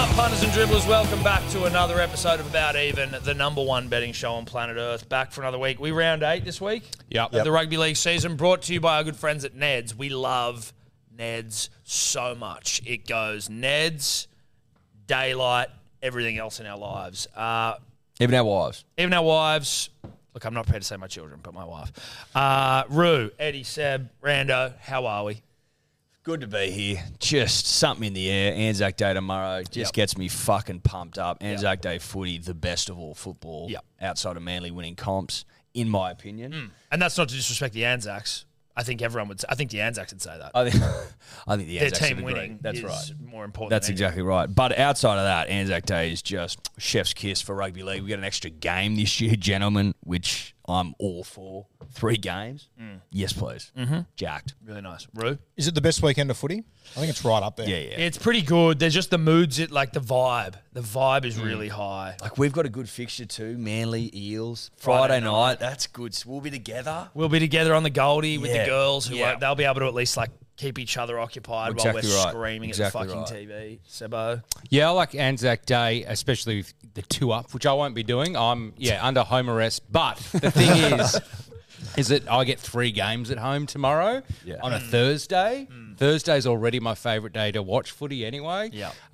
Punters and dribblers, welcome back to another episode of About Even, the number one betting show on planet Earth. Back for another week. We round 8 this week of the rugby league season, brought to you by our good friends at Neds. We love Neds so much. It goes Neds, daylight, everything else in our lives. Even our wives. Even our wives. Look, I'm not prepared to say my children, but my wife. Roo, Eddie, Seb, Rando, how are we? Good to be here. Just something in the air. Anzac Day tomorrow just gets me fucking pumped up. Anzac Day footy, the best of all football outside of Manly winning comps, in my opinion. And that's not to disrespect the Anzacs. I think everyone would. I think the Anzacs would say that. I think the Their Anzacs team would agree. winning That's is right. more important. That's than exactly right. But outside of that, Anzac Day is just chef's kiss for rugby league. We got an extra game this year, gentlemen, which I'm all for. 3 games. Yes, please. Jacked. really nice. Roo? Is it the best weekend of footy? I think it's right up there. Yeah. It's pretty good. There's just the moods, like the vibe. The vibe is really high. Like, we've got a good fixture too. Manly, Eels. Friday night. That's good. So we'll be together. We'll be together on the Goldie with the girls. They'll be able to at least like keep each other occupied Exactly while we're right. screaming Exactly at the right. fucking TV. Sebo? Yeah, I like Anzac Day, especially with the 2-up, which I won't be doing. I'm, under home arrest. But the thing is that I get 3 games at home tomorrow on a Thursday. Thursday's already my favourite day to watch footy anyway.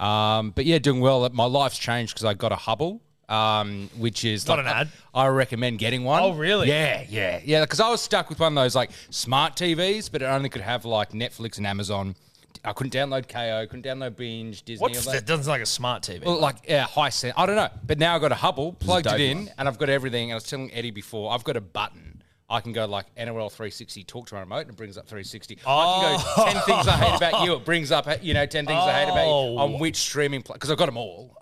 But doing well. My life's changed because I got a Hubble. Which is Not an ad. I recommend getting one. Oh, really? Yeah. Because I was stuck with one of those like smart TVs, but it only could have like Netflix and Amazon. I couldn't download KO, couldn't download Binge, Disney. What's that? Doesn't sound like a smart TV. Well, like high sense. I don't know, but now I've got a Hubble, plugged it Dave in, one. and I've got everything. And I was telling Eddie before, I've got a button. I can go like NRL 360, talk to my remote, and it brings up 360. I can go 10 things I hate about you. It brings up 10 things I hate about you on which streaming because I've got them all.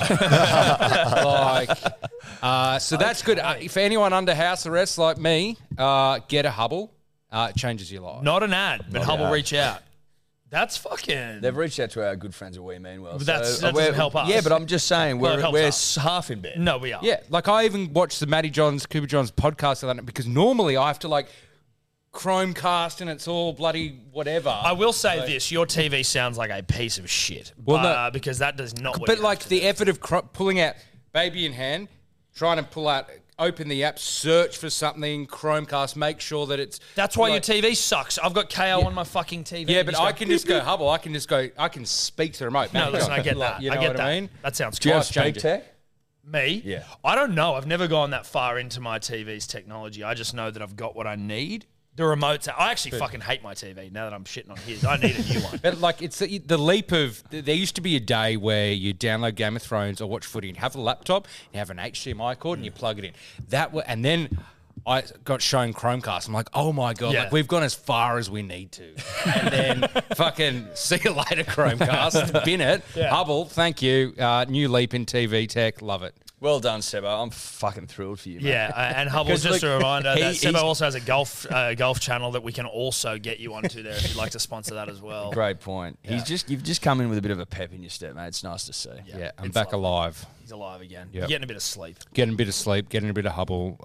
So that's good. For anyone under house arrest like me, get a Hubble. It changes your life. Not an ad, but Hubble reach out. That's fucking... They've reached out to our good friends at We Mean Well. But that doesn't help us. Yeah, but I'm just saying Well, it we're helps us. half in bed. No, we are. Yeah, like I even watched the Matty Johns, Cooper Johns podcast on that because normally I have to like Chromecast and it's all bloody whatever. I will say this: your TV sounds like a piece of shit. Well, no. Because that does not. What But you like have to the do. effort of pulling out baby in hand, trying to open the app, search for something, Chromecast, make sure that it's... That's why like, your TV sucks. I've got KO on my fucking TV. Yeah, but I can just go Hubble. I can speak to the remote. No, listen, I get that. You know I get what that. I mean? That sounds Do you cool. have speak tech? Me? Yeah. I don't know. I've never gone that far into my TV's technology. I just know that I've got what I need. The remote's... I actually fucking hate my TV now that I'm shitting on his. I need a new one. But like it's the leap of there used to be a day where you download Game of Thrones or watch footy and have a laptop, you have an HDMI cord and you plug it in. And then I got shown Chromecast. I'm like, oh my god, Yeah. like we've gone as far as we need to. And then fucking see you later, Chromecast. Bin it. Yeah. Hubble, thank you. New leap in TV tech, love it. Well done, Sebo. I'm fucking thrilled for you, mate. Yeah, and Hubble's just a reminder that he's- Sebo also has a golf channel that we can also get you onto there if you'd like to sponsor that as well. Great point. Yeah. You've just come in with a bit of a pep in your step, mate. It's nice to see. Yeah, I'm it's back lovely. alive. He's alive again. Yep. You're getting a bit of sleep. Getting a bit of sleep, getting a bit of Hubble.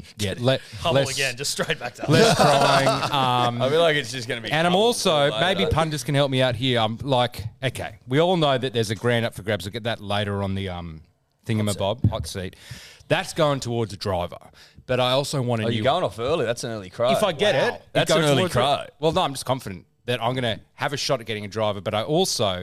Hubble less, again, just straight back to less crying. I feel like it's just going to be... And I'm Hubble also, all later. maybe punters can help me out here. I'm like, okay, we all know that there's a grand up for grabs. I'll get that later on the thingamabob, hot seat. That's going towards a driver. But I also want a Oh, new... you're going off early. That's an early crow. If I get it, That's it an goes early towards crow. Well, no, I'm just confident that I'm going to have a shot at getting a driver. But I also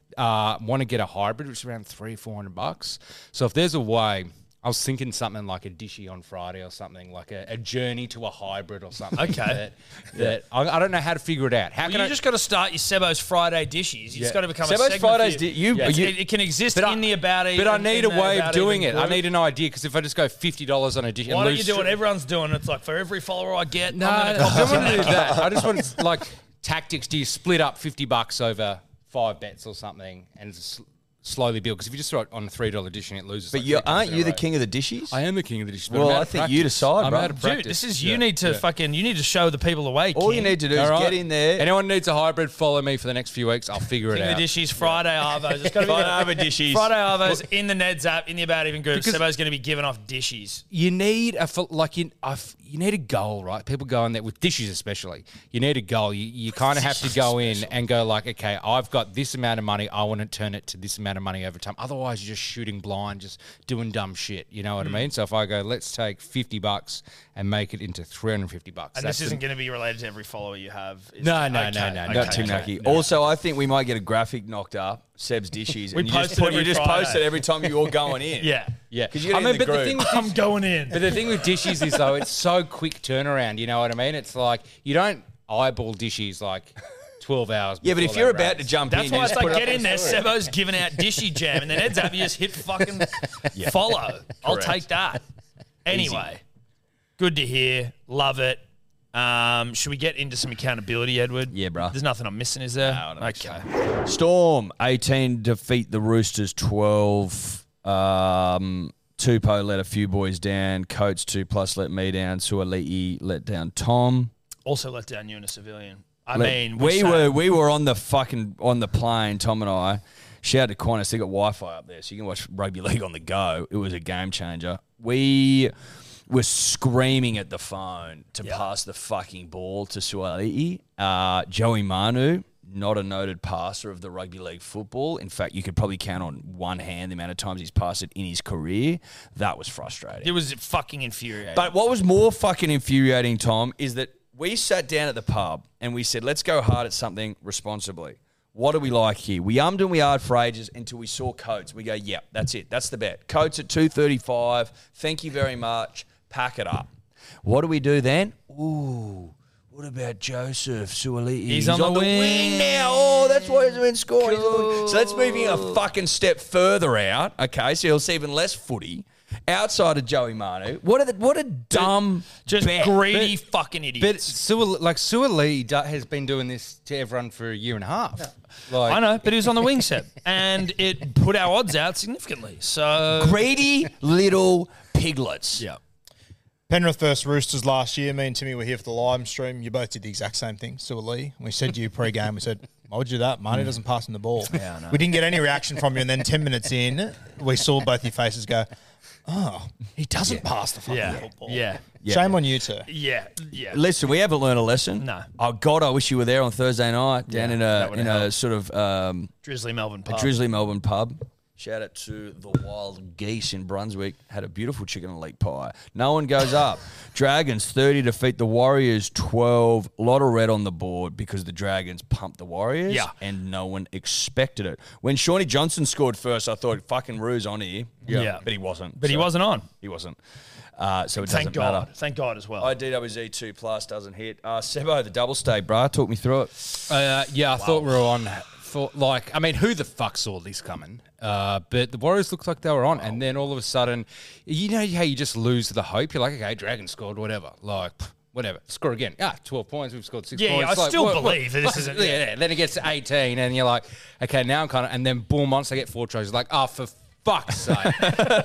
want to get a hybrid, which is around $300-400. So if there's a way... I was thinking something like a dishy on Friday or something, like a journey to a hybrid or something. Okay. That I don't know how to figure it out. How Well, can you I just got to start your Sebo's Friday dishes. You just got to become a Sebo's segment. Fridays for you. di- you- It's- you- it can exist But in the About Even. But I need a in the way of About doing Even it. I group. need an idea because if I just go $50 on a dish, Why don't you do what everyone's doing? It's like for every follower I get, No, I'm I going to don't want to do that. I just want like tactics. Do you split up $50 over 5 bets or something and slowly build? Because if you just throw it on a $3 dish and it loses, But like aren't 3 in you a the row. king of the dishes? I am the king of the dish. but Well, I'm out I of think practice. you decide, I'm bro. out of practice. Dude, this is you need to show the people the way. All King. you need to do is All right. get in there. Anyone needs a hybrid, follow me for the next few weeks. I'll figure it King of out. the dishes, Friday Arvos. It's got to be Friday Arvo dishes. Friday Arvos in the Neds app, in the About Even group. Because- Sebo's going to be giving off dishes. You need you need a goal, right? People go in there with dishes, especially. You need a goal. You kind of have to go in and go like, okay, I've got this amount of money. I want to turn it to this amount amount of money over time. Otherwise, you're just shooting blind, just doing dumb shit. You know what I mean? So if I go, let's take $50 and make it into $350. And this isn't going to be related to every follower you have. No. Not too mucky. Also, I think we might get a graphic knocked up, Seb's dishes, and you just post it every time you're going in. Yeah. Because you're in the group. I'm going in. But the thing with dishes is, though, it's so quick turnaround. You know what I mean? It's like you don't eyeball dishes like 12 hours. Yeah, but if you're about to jump that's in, why it's like, get in there. Sebo's giving out dishy jam, and then Ed's up, you just hit fucking follow. I'll take that. Anyway, good to hear. Love it. Should we get into some accountability, Edward? Yeah, bro. There's nothing I'm missing, is there? No, okay. Storm 18 defeat the Roosters 12. Tupou let a few boys down. Coates 2+ let me down. Suaalii let down Tom. Also let down you and a civilian. We were on the plane, Tom and I. Shout out to Qantas, they got Wi-Fi up there, so you can watch rugby league on the go. It was a game changer. We were screaming at the phone to pass the fucking ball to Suaalii. Joey Manu, not a noted passer of the rugby league football. In fact, you could probably count on one hand the amount of times he's passed it in his career. That was frustrating. It was fucking infuriating. But what was more fucking infuriating, Tom, is that we sat down at the pub and we said, let's go hard at something responsibly. What do we like here? We ummed and we ahed for ages until we saw Coates. We go, yeah, that's it. That's the bet. Coates at 235. Thank you very much. Pack it up. What do we do then? Ooh, what about Joseph Suaalii? He's on the wing now. Oh, that's why he's been scoring. Cool. So that's moving a fucking step further out. Okay, so he'll see even less footy. Outside of Joey Manu, what a dumb, just greedy fucking idiots. But Suaalii has been doing this to everyone for a year and a half. Yeah. I know, but he was on the wing set, and it put our odds out significantly. So greedy little piglets. Yeah. Penrith versus Roosters last year. Me and Timmy were here for the live stream. You both did the exact same thing, Suaalii. We said to you pre-game, we said, why would you do that? Manu doesn't pass him the ball. Yeah, I know. We didn't get any reaction from you, and then 10 minutes in, we saw both your faces go, oh, he doesn't pass the fucking football. Yeah. Shame on you two. Yeah. Listen, we haven't learned a lesson. No. Oh, God, I wish you were there on Thursday night down in a sort of Drizzly Melbourne pub. A Drizzly Melbourne pub. Shout out to the Wild Geese in Brunswick. Had a beautiful chicken and leek pie. No one goes up. Dragons 30 defeat the Warriors 12. A lot of red on the board because the Dragons pumped the Warriors. Yeah. And no one expected it. When Shawnee Johnson scored first, I thought, fucking Roo's on here. Yeah. But he wasn't. He wasn't on. He wasn't. So it Thank doesn't God. matter. Thank God as well. IDWZ 2+ doesn't hit. Sebo, the double stake, bruh. Talk me through it. I thought we were on. Who the fuck saw this coming? But the Warriors looked like they were on, and then all of a sudden, you know how you just lose the hope? You're like, okay, Dragons scored, whatever. Whatever. Score again. 12 points. We've scored 6 points. Yeah, I still believe that this isn't... Yeah, then it gets to 18, and you're like, okay, now I'm kind of... And then, boom, once they get 4 tries, like, for fuck's sake.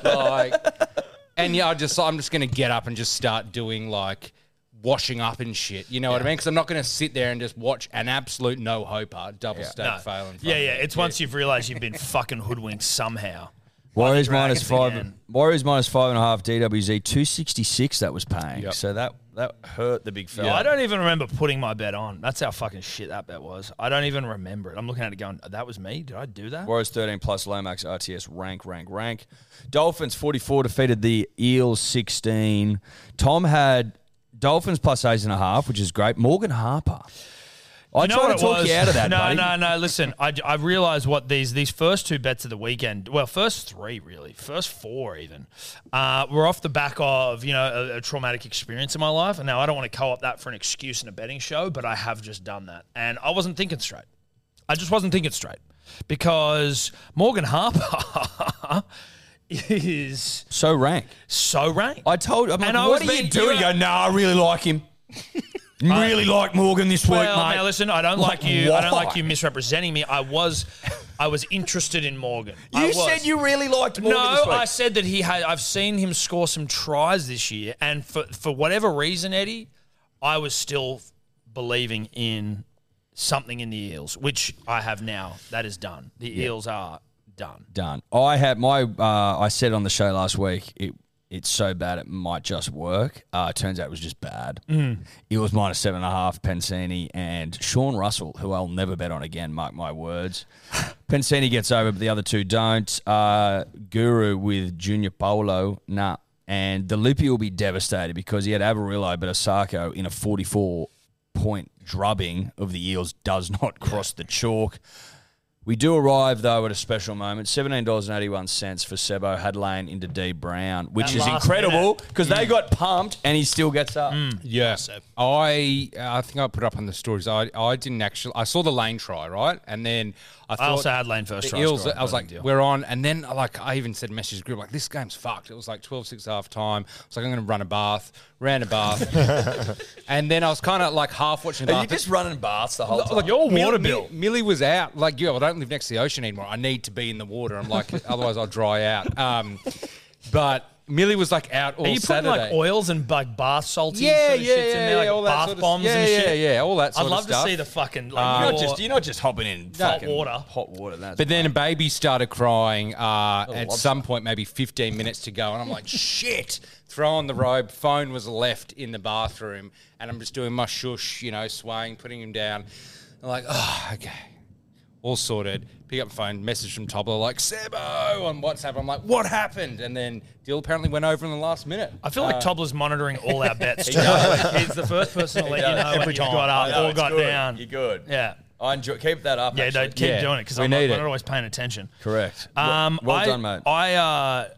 I'm just going to get up and just start doing, washing up and shit. You know what I mean? Because I'm not going to sit there and just watch an absolute no-hoper double stack fail in front of me. It's once you've realised you've been fucking hoodwinked somehow. Warriors minus 5. Warriors minus 5.5. DWZ 266. That was paying. Yep. So that hurt the big fella. Yeah, I don't even remember putting my bet on. That's how fucking shit that bet was. I don't even remember it. I'm looking at it going, that was me? Did I do that? Warriors 13+ Lomax RTS rank. Dolphins 44 defeated the Eels 16. Tom had Dolphins plus 8.5, which is great. Morgan Harper. I tried to talk you out of that, buddy. No. Listen, I realised what these first 2 bets of the weekend, well, first 3 really, first 4 even, were off the back of, a traumatic experience in my life. And now I don't want to co-opt that for an excuse in a betting show, but I have just done that. And I wasn't thinking straight. I just wasn't thinking straight. Because Morgan Harper... is so rank. I told him, what are you doing? I really like him. Really like Morgan this week, mate. Now listen, I don't like you. I don't like you misrepresenting me. I was interested in Morgan. You said you really liked Morgan this week. I said that I've seen him score some tries this year, and for whatever reason, Eddie, I was still believing in something in the Eels, which I have now. That is done. The Eels are done. I had I said on the show last week, it's so bad it might just work. Turns out it was just bad. It was -7.5, Pensini, and Sean Russell, who I'll never bet on again, mark my words. Pensini gets over, but the other two don't. Guru with Junior Paolo, nah. And the Lippy will be devastated because he had Avarillo, but Osako in a 44-point drubbing of the Eels does not cross the chalk. We do arrive, though, at a special moment. $17.81 for Sebo Hadlane into D Brown, which is incredible because they got pumped and he still gets up. Yeah. I think I put up on the stories. I didn't actually... I saw the Lane try, right? And then I thought... I also had Lane first try. Eels, I was like, we're on. And then I even said message group, like, this game's fucked. It was like 12-6 half time. I was like, I'm going to run a bath. Ran a bath. And then I was kind of like half watching the bath. Are you just running baths the whole time? Like, your water bill. Millie was out. Like, I don't live next to the ocean anymore. I need to be in the water. I'm like, otherwise I'll dry out. But Millie was like out all Saturday. Are you putting like oils and like bath salty yeah, sort of shits in there, like all that bath sort of, bombs and shit? Yeah, all that sort I'd of love stuff. to see the fucking like You're not just hopping in hot fucking water. Hot water. That's But then a baby started crying at some point, maybe 15 minutes to go. And I'm like, shit. Throw on the robe. Phone was left in the bathroom. And I'm just doing my shush, swaying, putting him down. I'm like, oh, okay. All sorted. Pick up the phone, message from Tobler like, Sebo on WhatsApp. I'm like, what happened? And then deal apparently went over in the last minute. I feel like Tobler's monitoring all our bets too. He's the first person to let you know when you got up or got down. You're good. Yeah. I enjoy. Keep that up. Yeah, don't keep doing it because I'm not always paying attention. Correct. Well done, mate. I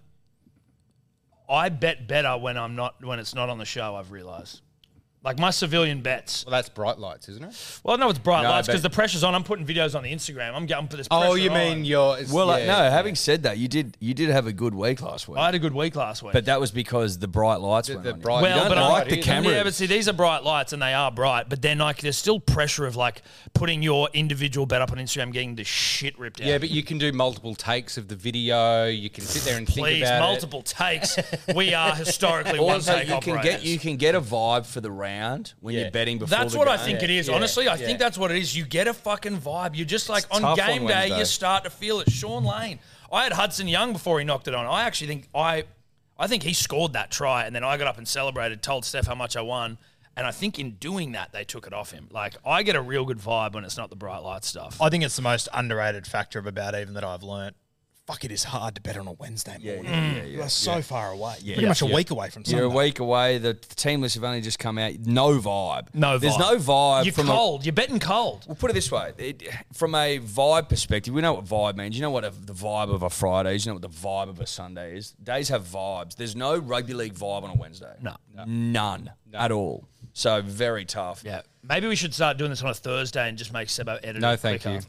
bet better when it's not on the show. I've realised. Like my civilian bets. Well, that's bright lights, isn't it? Well, no, it's bright lights because the pressure's on. I'm putting videos on the Instagram. I'm getting for this pressure. Oh, you mean your... having said that, you did have a good week last week. I had a good week last week. But that was because the bright lights were on. Well, but I like the cameras. Yeah, but see, these are bright lights and they are bright. But then, like, there's still pressure of like putting your individual bet up on Instagram, getting the shit ripped out. Yeah, but you can do multiple takes of the video. You can sit there and think about multiple takes. We are historically one take operators. You can get a vibe for the round when you're betting before that's what I think it is. Honestly, I think that's what it is. You get a fucking vibe. You're just like on game day, you start to feel it. Sean Lane. I had Hudson Young before he knocked it on. I actually think I think he scored that try, and then I got up and celebrated, told Steph how much I won, and I think in doing that they took it off him. Like I get a real good vibe when it's not the bright light stuff. I think it's the most underrated factor of About Even that I've learnt. Fuck, it is hard to bet on a Wednesday morning. You are so far away. Pretty much a week away from Sunday. You're a week away. The team lists have only just come out. No vibe. There's no vibe. You're cold. You're betting cold. We'll put it this way. From a vibe perspective, we know what vibe means. You know what the vibe of a Friday is. You know what the vibe of a Sunday is. Days have vibes. There's no rugby league vibe on a Wednesday. No. None at all. So very tough. Yeah. Maybe we should start doing this on a Thursday and just make Sebo edit it. No, thank you.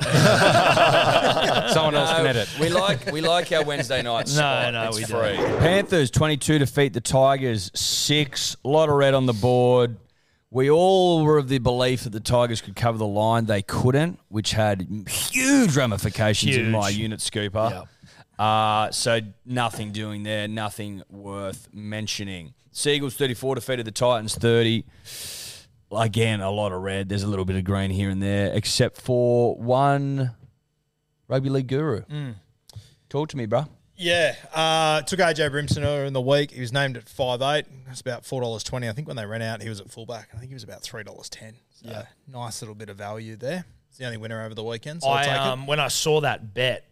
Someone else can edit. We like our Wednesday nights. No, it's we free. don't. Panthers 22 defeat the Tigers 6. A lot of red on the board. We all were of the belief that the Tigers could cover the line. They couldn't, which had huge ramifications in my unit scooper. Yep. So nothing doing there, nothing worth mentioning. Seagulls 34 defeated the Titans 30. Again, a lot of red. There's a little bit of green here and there, except for one rugby league guru. Talk to me, bro. Yeah, took AJ Brimson earlier in the week. He was named at 5'8". That's about $4.20. I think when they ran out, he was at fullback. I think he was about $3.10. So nice little bit of value there. It's the only winner over the weekend. So I'll take it. When I saw that bet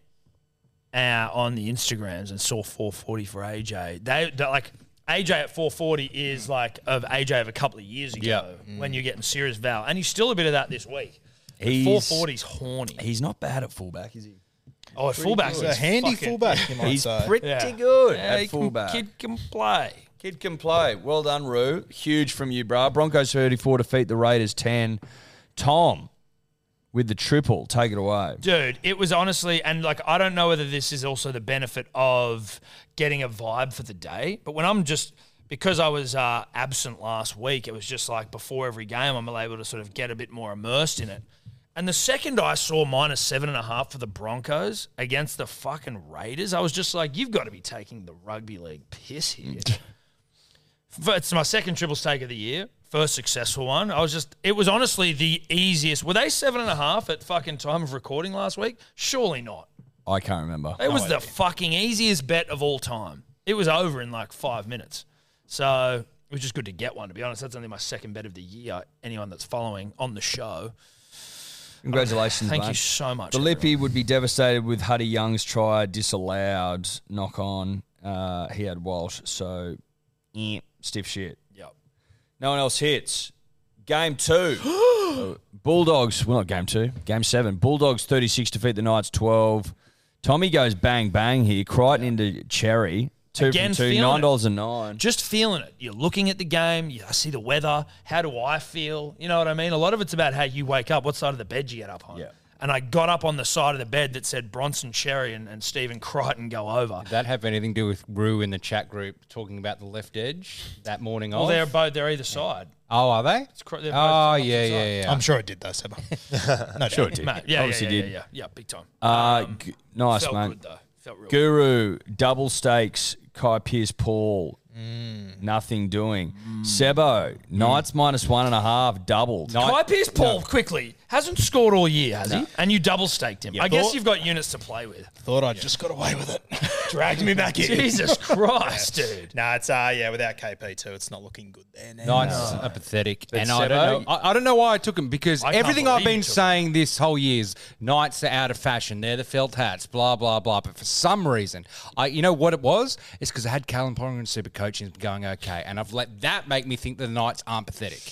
on the Instagrams and saw 440 for AJ, they like. AJ at 440 is like of AJ of a couple of years ago when you're getting serious val. And he's still a bit of that this week. 440's horny. He's not bad at fullback, is he? Oh, at fullback. He's a handy fullback, you might He's say. pretty good at fullback. Kid can play. Kid can play. Well done, Roo. Huge from you, bro. Broncos 34 defeat the Raiders 10. Tom with the triple. Take it away. Dude, it was honestly, and like, I don't know whether this is also the benefit of getting a vibe for the day, but when I'm just, because I was absent last week, it was just like before every game, I'm able to sort of get a bit more immersed in it. And the second I saw -7.5 for the Broncos against the fucking Raiders, I was just like, you've got to be taking the rugby league piss here. It's my second triples take of the year. First successful one. It was honestly the easiest. Were they 7.5 at fucking time of recording last week? Surely not. I can't remember. It was the fucking easiest bet of all time. It was over in like 5 minutes. So it was just good to get one, to be honest. That's only my second bet of the year. Anyone that's following on the show. Congratulations, Thank mate. you so much. The Lippy would be devastated with Huddy Young's try disallowed. Knock on. He had Walsh, so stiff shit. Yep. No one else hits. Game 2. Bulldogs. Well, not game 2. Game 7. Bulldogs 36 defeat the Knights 12. Tommy goes bang bang here. Crichton into Cherry. 2 Again, from 2. $9.09. Just feeling it. You're looking at the game. I see the weather. How do I feel? You know what I mean? A lot of it's about how you wake up. What side of the bed you get up on? Yeah. And I got up on the side of the bed that said Bronson Cherry and Stephen Crichton go over. Did that have anything to do with Rue in the chat group talking about the left edge that morning Well, they're either side. Oh, are they? They're both Oh, yeah. I'm sure it did, though, Seba. No, sure it did. Mate, yeah, Obviously did. Yeah, big time. Nice, felt mate. good, though. Felt real Guru, double stakes, Kai Pearce-Paul. Nothing doing. Sebo, Knights -1.5, doubled. Kai Pearce-Paul, quickly, hasn't scored all year, has he? And you double-staked him. I guess you've got units to play with. Thought I just got away with it. Dragged me back in. Jesus Christ, dude. No, it's without KP too, it's not looking good there now. Knights are pathetic. But And Sebo- I don't know why I took them, because I can't everything I've believe you been took saying this whole year is Knights are out of fashion. They're the felt hats, blah, blah, blah. But for some reason, you know what it was? It's because I had Callum Ponga and Super Coaching going okay. And I've let that make me think the Knights aren't pathetic.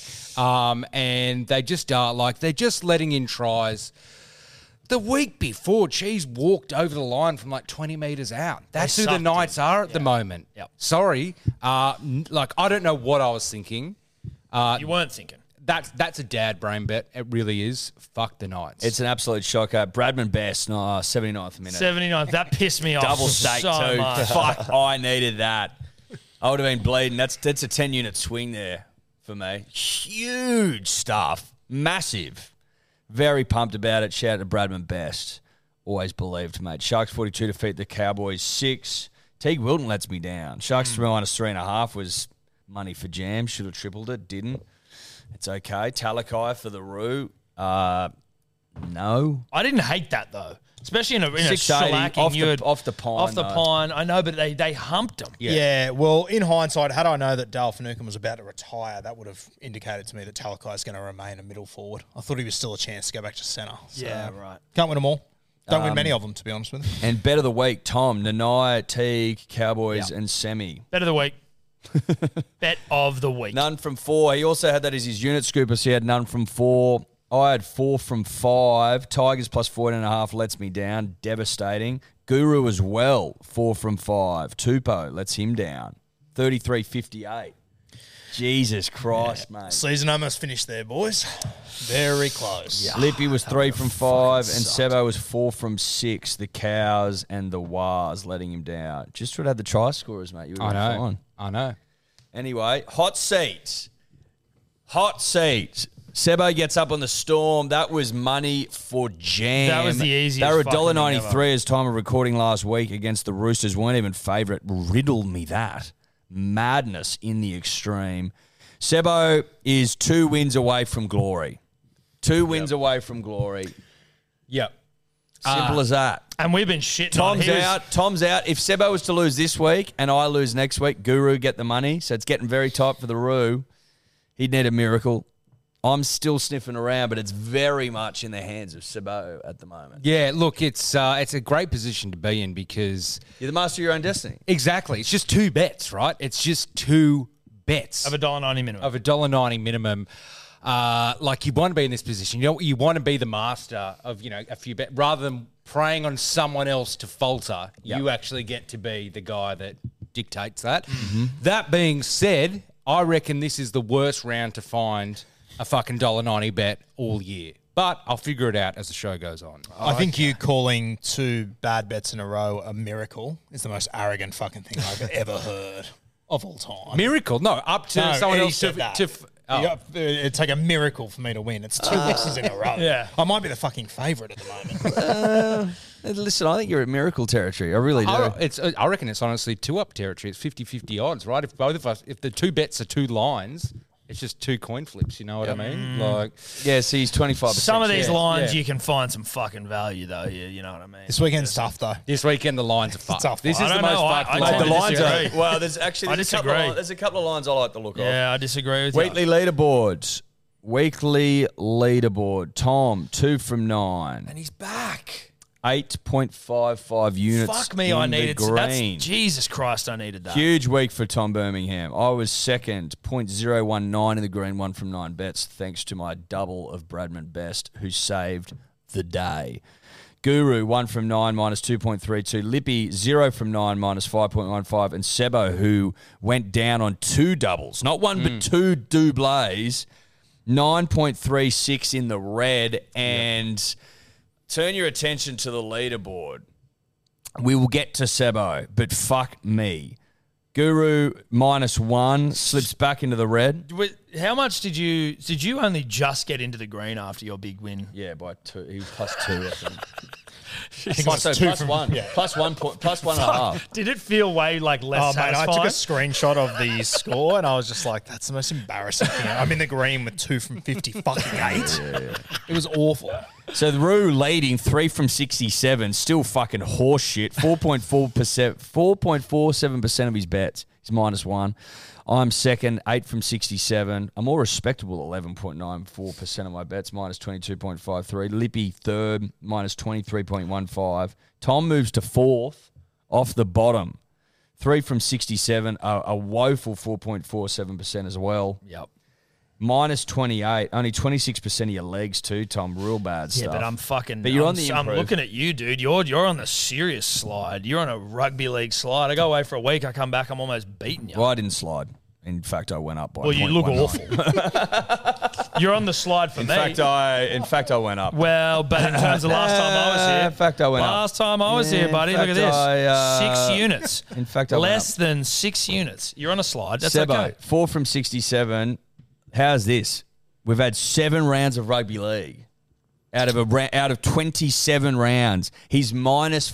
And they just are, like, they're just letting in tries. The week before, Cheese walked over the line from like 20 metres out. That's who the sucked Knights are at the moment. Yep. Sorry. I don't know what I was thinking. You weren't thinking. That's a dad brain bet. It really is. Fuck the Knights. It's an absolute shocker. Bradman Best, 79th minute. 79. That pissed me off. Double stake so too. much. Fuck, I needed that. I would have been bleeding. That's a 10-unit swing there for me. Huge stuff. Massive. Very pumped about it. Shout out to Bradman Best. Always believed, mate. Sharks 42 defeat the Cowboys 6. Teague Wilton lets me down. Sharks -3.5 was money for Jam. Should have tripled it. Didn't. It's okay. Talakai for the Roo. No. I didn't hate that, though. Especially in a 680 shellacking. off the pine. Off the though. pine. I know, but they humped him. Yeah, well, in hindsight, had I known that Dale Finucane was about to retire, that would have indicated to me that Talakai is going to remain a middle forward. I thought he was still a chance to go back to centre. So Yeah, right. Can't win them all. Don't win many of them, to be honest with you. And bet of the week, Tom, Nanai, Teague, Cowboys, and Semi. Bet of the week. Bet of the week. None from 4. He also had that as his unit scooper, so he had none from 4. I had 4 from 5. Tigers +14.5 lets me down. Devastating. Guru as well, 4 from 5. Tupou lets him down. 33.58. Jesus Christ, mate. Season almost finished there, boys. Very close. Yeah. Lippy was 3 from 5, and Sebo was 4 from 6. The Cows and the Wars letting him down. Just would have had the try scorers, mate. You would have been fine. I know. Anyway, hot seat. Hot seat. Sebo gets up on the Storm. That was money for Jam. That was the easiest They were fucking thing $1.93 as time of recording last week against the Roosters. Weren't even favourite. Riddle me that. Madness in the extreme. Sebo is 2 wins away from glory. 2 wins away from glory. Yep. Simple as that. And we've been shitting on Tom's out. Tom's out. If Sebo was to lose this week and I lose next week, Guru get the money. So it's getting very tight for the Roo. He'd need a miracle. I'm still sniffing around, but it's very much in the hands of Sebo at the moment. Yeah, look, it's a great position to be in because... You're the master of your own destiny. Exactly. It's just 2 bets, right? It's just 2 bets. Of $1.90 minimum. Of $1.90 minimum. Like, you want to be in this position. You want to be the master of, a few bets. Rather than preying on someone else to falter, you actually get to be the guy that dictates that. Mm-hmm. That being said, I reckon this is the worst round to find a fucking $1.90 bet all year. But I'll figure it out as the show goes on. I think you calling 2 bad bets in a row a miracle is the most arrogant fucking thing I've ever heard of all time. Miracle? No, up to someone else It'd take a miracle for me to win. It's 2 losses in a row. Yeah. I might be the fucking favourite at the moment. Listen, I think you're at miracle territory. I really do. I reckon it's honestly 2-up territory. It's 50-50 odds, right? If both of us, if the 2 bets are 2 lines, It's just 2 coin flips, you know what I mean? Like, yeah, see, he's 25%. Some of these lines you can find some fucking value though. You know what I mean? This weekend's tough though. This weekend the lines are fucked. tough. This I is the don't most know. fucked. I line. tend The to lines disagree. are well. There's actually I there's disagree. there's a couple of lines I like to look at. Yeah, I disagree with Weekly leaderboards. Weekly leaderboard. Tom, 2 from 9. And he's back. 8.55 units. Fuck me, in I needed the green. that's Jesus Christ, I needed that. Huge week for Tom Birmingham. I was second, 0.019 in the green, 1 from 9 bets, thanks to my double of Bradman Best, who saved the day. Guru, 1 from 9, minus 2.32. Lippy, 0 from 9, minus 5.15. And Sebo, who went down on 2 doubles. Not one, but 2 doubles. 9.36 in the red. And turn your attention to the leaderboard. We will get to Sebo, but fuck me. Guru, minus 1, slips back into the red. How much did you only just get into the green after your big win? Yeah, by 2. He was plus 2, I think. Plus 1. Yeah. Plus 1 point, plus 1.5. Did it feel way like less Oh, mate, I satisfying? took a screenshot of the score and I was just like, that's the most embarrassing thing. I'm in the green with 2 from 50 fucking 8. It was awful. So the Roo leading 3 from 67, still fucking horse shit. 4.47% of his bets. He's minus 1. I'm second, 8 from 67. A more respectable 11.94% of my bets, minus 22.53. Lippy third, minus 23.15. Tom moves to fourth, off the bottom. 3 from 67, a woeful 4.47% as well. Yep. Minus 28, only 26% of your legs too, Tom. Real bad stuff. Yeah, but I'm fucking. But you're on the I'm improve. looking at you, dude. You're on the serious slide. You're on a rugby league slide. I go away for a week. I come back. I'm almost beating you. Well, I didn't slide. In fact, I went up by. Well, you look 0.19. awful. You're on the slide for In me. fact, I went up. Well, but in terms of last time I was here. In fact, I went up. Last time I was Yeah, here, in buddy. fact, Look at this. 6 units. In fact, I went less up. than 6 units. You're on a slide. That's Sebo, okay. 4 from 67. How's this? We've had 7 rounds of rugby league. Out of 27 rounds, he's minus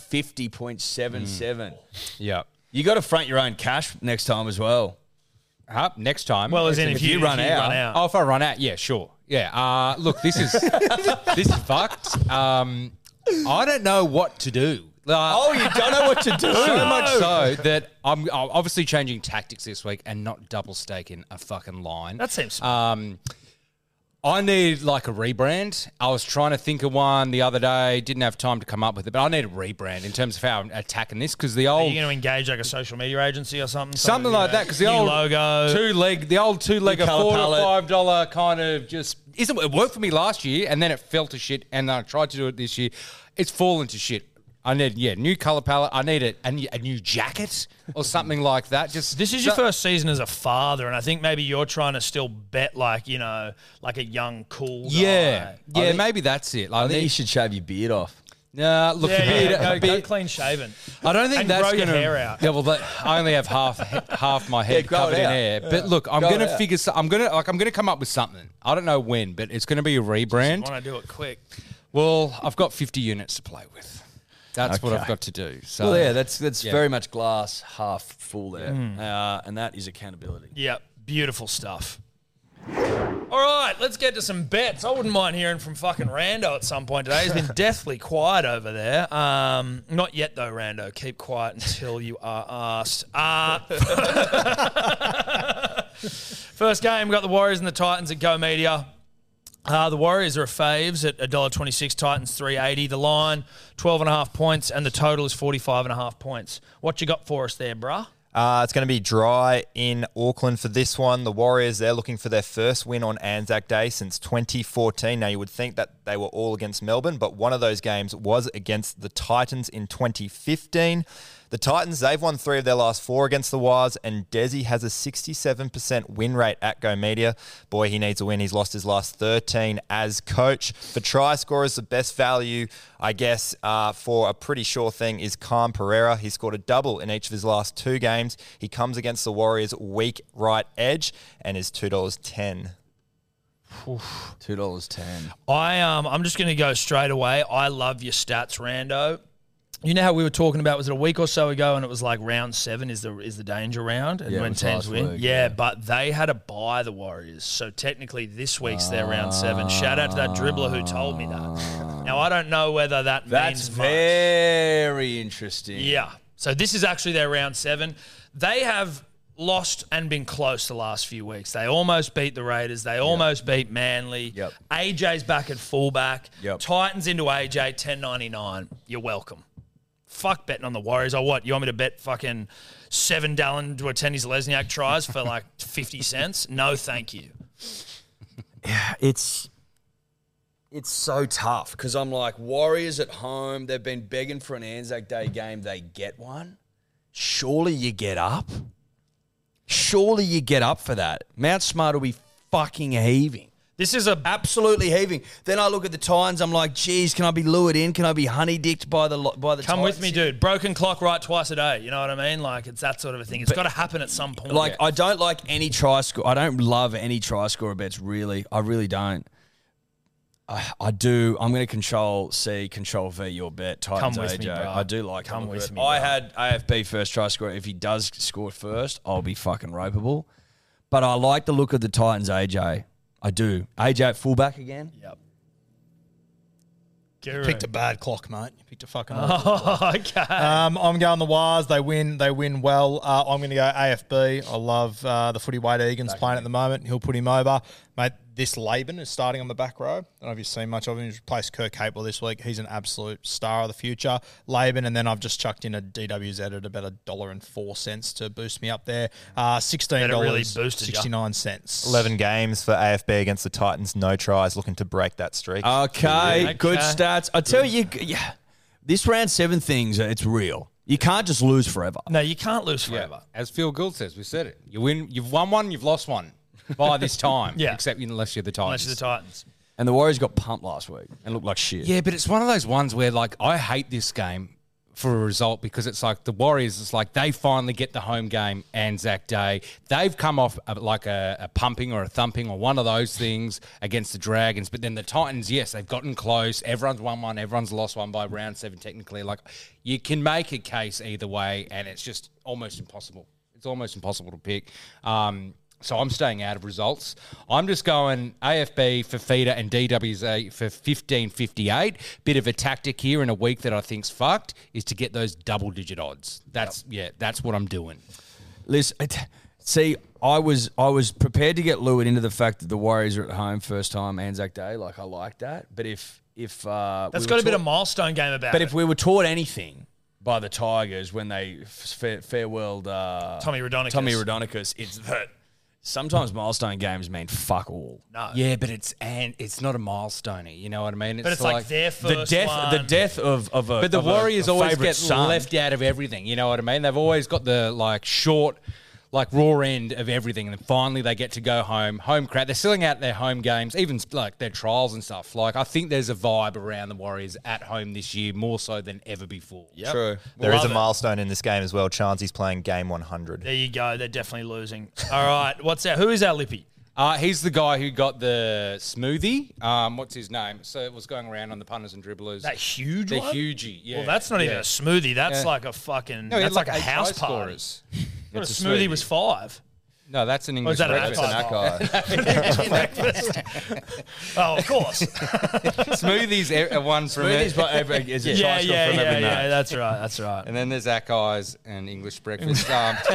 50.77. Yeah. You got to front your own cash next time as well. Next time. Well, as in if you run out. Oh, if I run out, yeah, sure. Yeah. Look, this is fucked. I don't know what to do. You don't know what to do. So much so that I'm obviously changing tactics this week and not double staking a fucking line. That seems smart. I need like a rebrand. I was trying to think of one the other day. Didn't have time to come up with it, but I need a rebrand in terms of how I'm attacking this because the Are old you going to engage like a social media agency or something? something like that because the new old logo, two-legger colour $4 to $5 kind of just isn't. It worked for me last year, and then it fell to shit. And then I tried to do it this year. It's fallen to shit. I need new color palette. I need a new jacket or something like that. Just This is your first season as a father, and I think maybe you're trying to still bet like like a young cool guy. Yeah, maybe that's it. I think you should shave your beard off. Nah, look, Go clean shaven. I don't think And that's grow going your to hair out. Yeah, well, I only have half my head grow it covered in out. hair. But look, I'm Grow going it to out. figure. I'm going to come up with something. I don't know when, but it's going to be a rebrand. Want to do it quick? Well, I've got 50 units to play with. That's what Okay. I've got to do. So Well, yeah, that's very much glass half full there, and that is accountability. Yep, beautiful stuff. All right, let's get to some bets. I wouldn't mind hearing from fucking Rando at some point today. He's been deathly quiet over there. Not yet though, Rando. Keep quiet until you are asked. First game, we got the Warriors and the Titans at Go Media. The Warriors are faves at $1.26, Titans $3.80. The line, 12.5 points, and the total is 45.5 points. What you got for us there, bruh? It's going to be dry in Auckland for this one. The Warriors, they're looking for their first win on Anzac Day since 2014. Now, you would think that they were all against Melbourne, but one of those games was against the Titans in 2015. The Titans, they've won 3 of their last 4 against the Wires, and Desi has a 67% win rate at Go Media. Boy, he needs a win. He's lost his last 13 as coach. For try scorers, the best value, I guess, for a pretty sure thing is Calm Pereira. He scored a double in each of his last 2 games. He comes against the Warriors' weak right edge and is $2.10. $2.10. I'm just going to go straight away. I love your stats, Rando. You know how we were talking about, was it a week or so ago, and it was like round 7 is the danger round, and when teams win. Week, yeah, but they had to buy the Warriors, so technically this week's their round 7. Shout out to that dribbler who told me that. Now I don't know whether that means much. Very interesting. Yeah, so this is actually their round 7. They have lost and been close the last few weeks. They almost beat the Raiders. They almost beat Manly. Yep. AJ's back at fullback. Yep. Titans into AJ, 10.99. You're welcome. Fuck betting on the Warriors. You want me to bet fucking 7 Dallin to Tennis Lesniak tries for like 50 cents? No, thank you. Yeah, it's so tough because I'm like, Warriors at home, they've been begging for an Anzac Day game. They get one. Surely you get up. Surely you get up for that. Mount Smart will be fucking heaving. This is absolutely heaving. Then I look at the Titans. I'm like, geez, can I be lured in? Can I be honey-dicked by the Come Titans? with me, dude. Broken clock right twice a day. You know what I mean? Like, it's that sort of a thing. It's got to happen at some point. Like, I don't like any try score. I don't love any try scorer bets, really. I really don't. I do. I'm going to Control C, Control V your bet. Titans Come with AJ. me, bro. I do like Come with me, I bro. had AFB first try scorer. If he does score first, I'll be fucking ropeable. But I like the look of the Titans AJ. I do. AJ at fullback again. Yep. You picked a bad clock, mate. You picked a fucking. Oh, okay. I'm going the Wars. They win. They win well. I'm going to go AFB. I love the footy Wade Egan's playing at the moment. He'll put him over, mate. This Laban is starting on the back row. I don't know if you've seen much of him. He's replaced Kurt Capewell this week. He's an absolute star of the future. Laban, and then I've just chucked in a DWZ at about $1.04 to boost me up there. $16, really boosted 69 cents. 11 games for AFB against the Titans. No tries. Looking to break that streak. Okay, good stats. I tell you, this round 7 things, it's real. You can't just lose forever. No, you can't lose forever. As Phil Gould says, we said it. You win. You've won one. You've lost one by this time. Yeah. Except unless you're the Titans. Unless you're the Titans. And the Warriors got pumped last week and looked like shit. Yeah, but it's one of those ones where, like, I hate this game for a result because it's like the Warriors, it's like they finally get the home game Anzac Day. They've come off like a pumping or a thumping or one of those things against the Dragons. But then the Titans, yes, they've gotten close. Everyone's won one. Everyone's lost one by round 7 technically. Like, you can make a case either way, and it's just almost impossible. It's almost impossible to pick. So I'm staying out of results. I'm just going AFB for feeder and DWZ for 15.58. Bit of a tactic here in a week that I think's fucked is to get those double-digit odds. That's what I'm doing. Listen, see, I was prepared to get lured into the fact that the Warriors are at home first time Anzac Day. Like, I like that. But if that's got a bit of milestone game about it. But if we were taught anything by the Tigers when they farewelled Tommy Raudonikis, it's that sometimes milestone games mean fuck all. No. Yeah, but it's not a milestone. You know what I mean? But it's like their first the death of a. But the Warriors always get son. left out of everything. You know what I mean? They've always got the like short, like raw end of everything, and then finally they get to go home crowd. They're selling out their home games, even like their trials and stuff. Like, I think there's a vibe around the Warriors at home this year more so than ever before. Yep. True. There is a milestone in this game as well. Chansey's playing game 100. There you go. They're definitely losing. All right. Who is our Lippy? He's the guy who got the smoothie. What's his name? So it was going around on the punters and dribblers. That huge the one? hugie. Yeah. Well, that's not even a smoothie. That's like a fucking. No, that's like a 8 house try party. scorers. But a smoothie was 5. No, that's an Or English is that breakfast. an breakfast? Oh, of course. Smoothies are one from it. Is it Yeah. That's right. And then there's Ackeyes and English breakfast.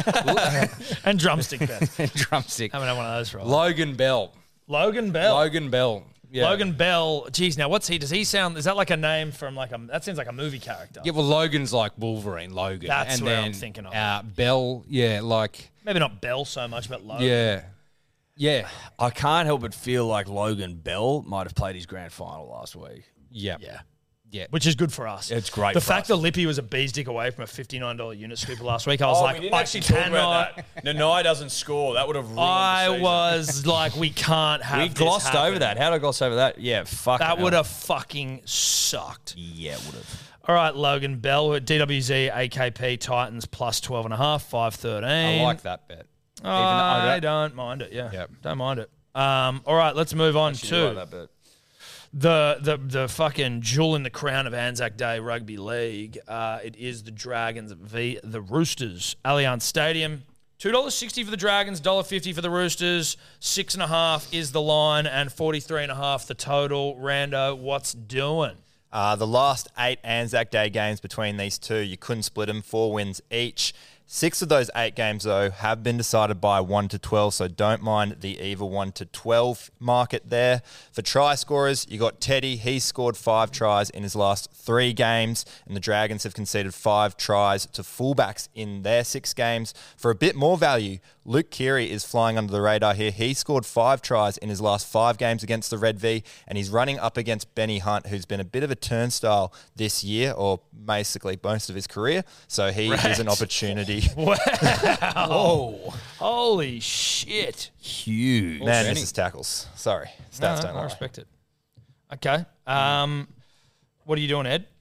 And drumstick best. Drumstick. Haven't had one of those for a while. Logan Bell. Logan Bell. Yeah. Logan Bell. Geez, now what's he? Does he sound? Is that like a name from like a? That seems like a movie character. Yeah, well, Logan's like Wolverine. Logan. That's and where then, I'm thinking of. Bell. Yeah, like. Maybe not Bell so much, but Logan. Yeah. Yeah. I can't help but feel like Logan Bell might have played his grand final last week. Yeah. Yeah. Which is good for us. It's great. The for fact us. that Lippy was a bee's dick away from a $59 unit scooper last week, I was like, we didn't I actually talk cannot. about that. Nanai doesn't score. That would have ruined the I season. was like, we can't have. We this glossed happen. over that. How did I gloss over that? Yeah, fuck. That would have fucking sucked. Yeah, it would have. All right, Logan Bell at DWZ, AKP, Titans plus 12.5, 5.13. I like that bet. I don't mind it. Yeah, Yep. don't mind it. All right, let's move on Actually, I to like that bet. The fucking jewel in the crown of Anzac Day Rugby League. It is the Dragons v the Roosters. Allianz Stadium. $2.60 for the Dragons, $1.50 for the Roosters. 6.5 is the line, and 43.5 the total. Rando, what's doing? The last 8 Anzac Day games between these two, you couldn't split them. 4 wins each. 6 of those 8 games, though, have been decided by 1-12, so don't mind the either 1-12 market there. For try scorers, you got Teddy. He scored 5 tries in his last 3 games, and the Dragons have conceded 5 tries to fullbacks in their 6 games. For a bit more value, Luke Keary is flying under the radar here. He scored 5 tries in his last 5 games against the Red V, and he's running up against Benny Hunt, who's been a bit of a turnstile this year, or basically most of his career. So he is an opportunity. Wow. Whoa. Holy shit. Huge. Man, this is tackles. Sorry. Stats don't lie. I respect it. Okay. What are you doing, Ed?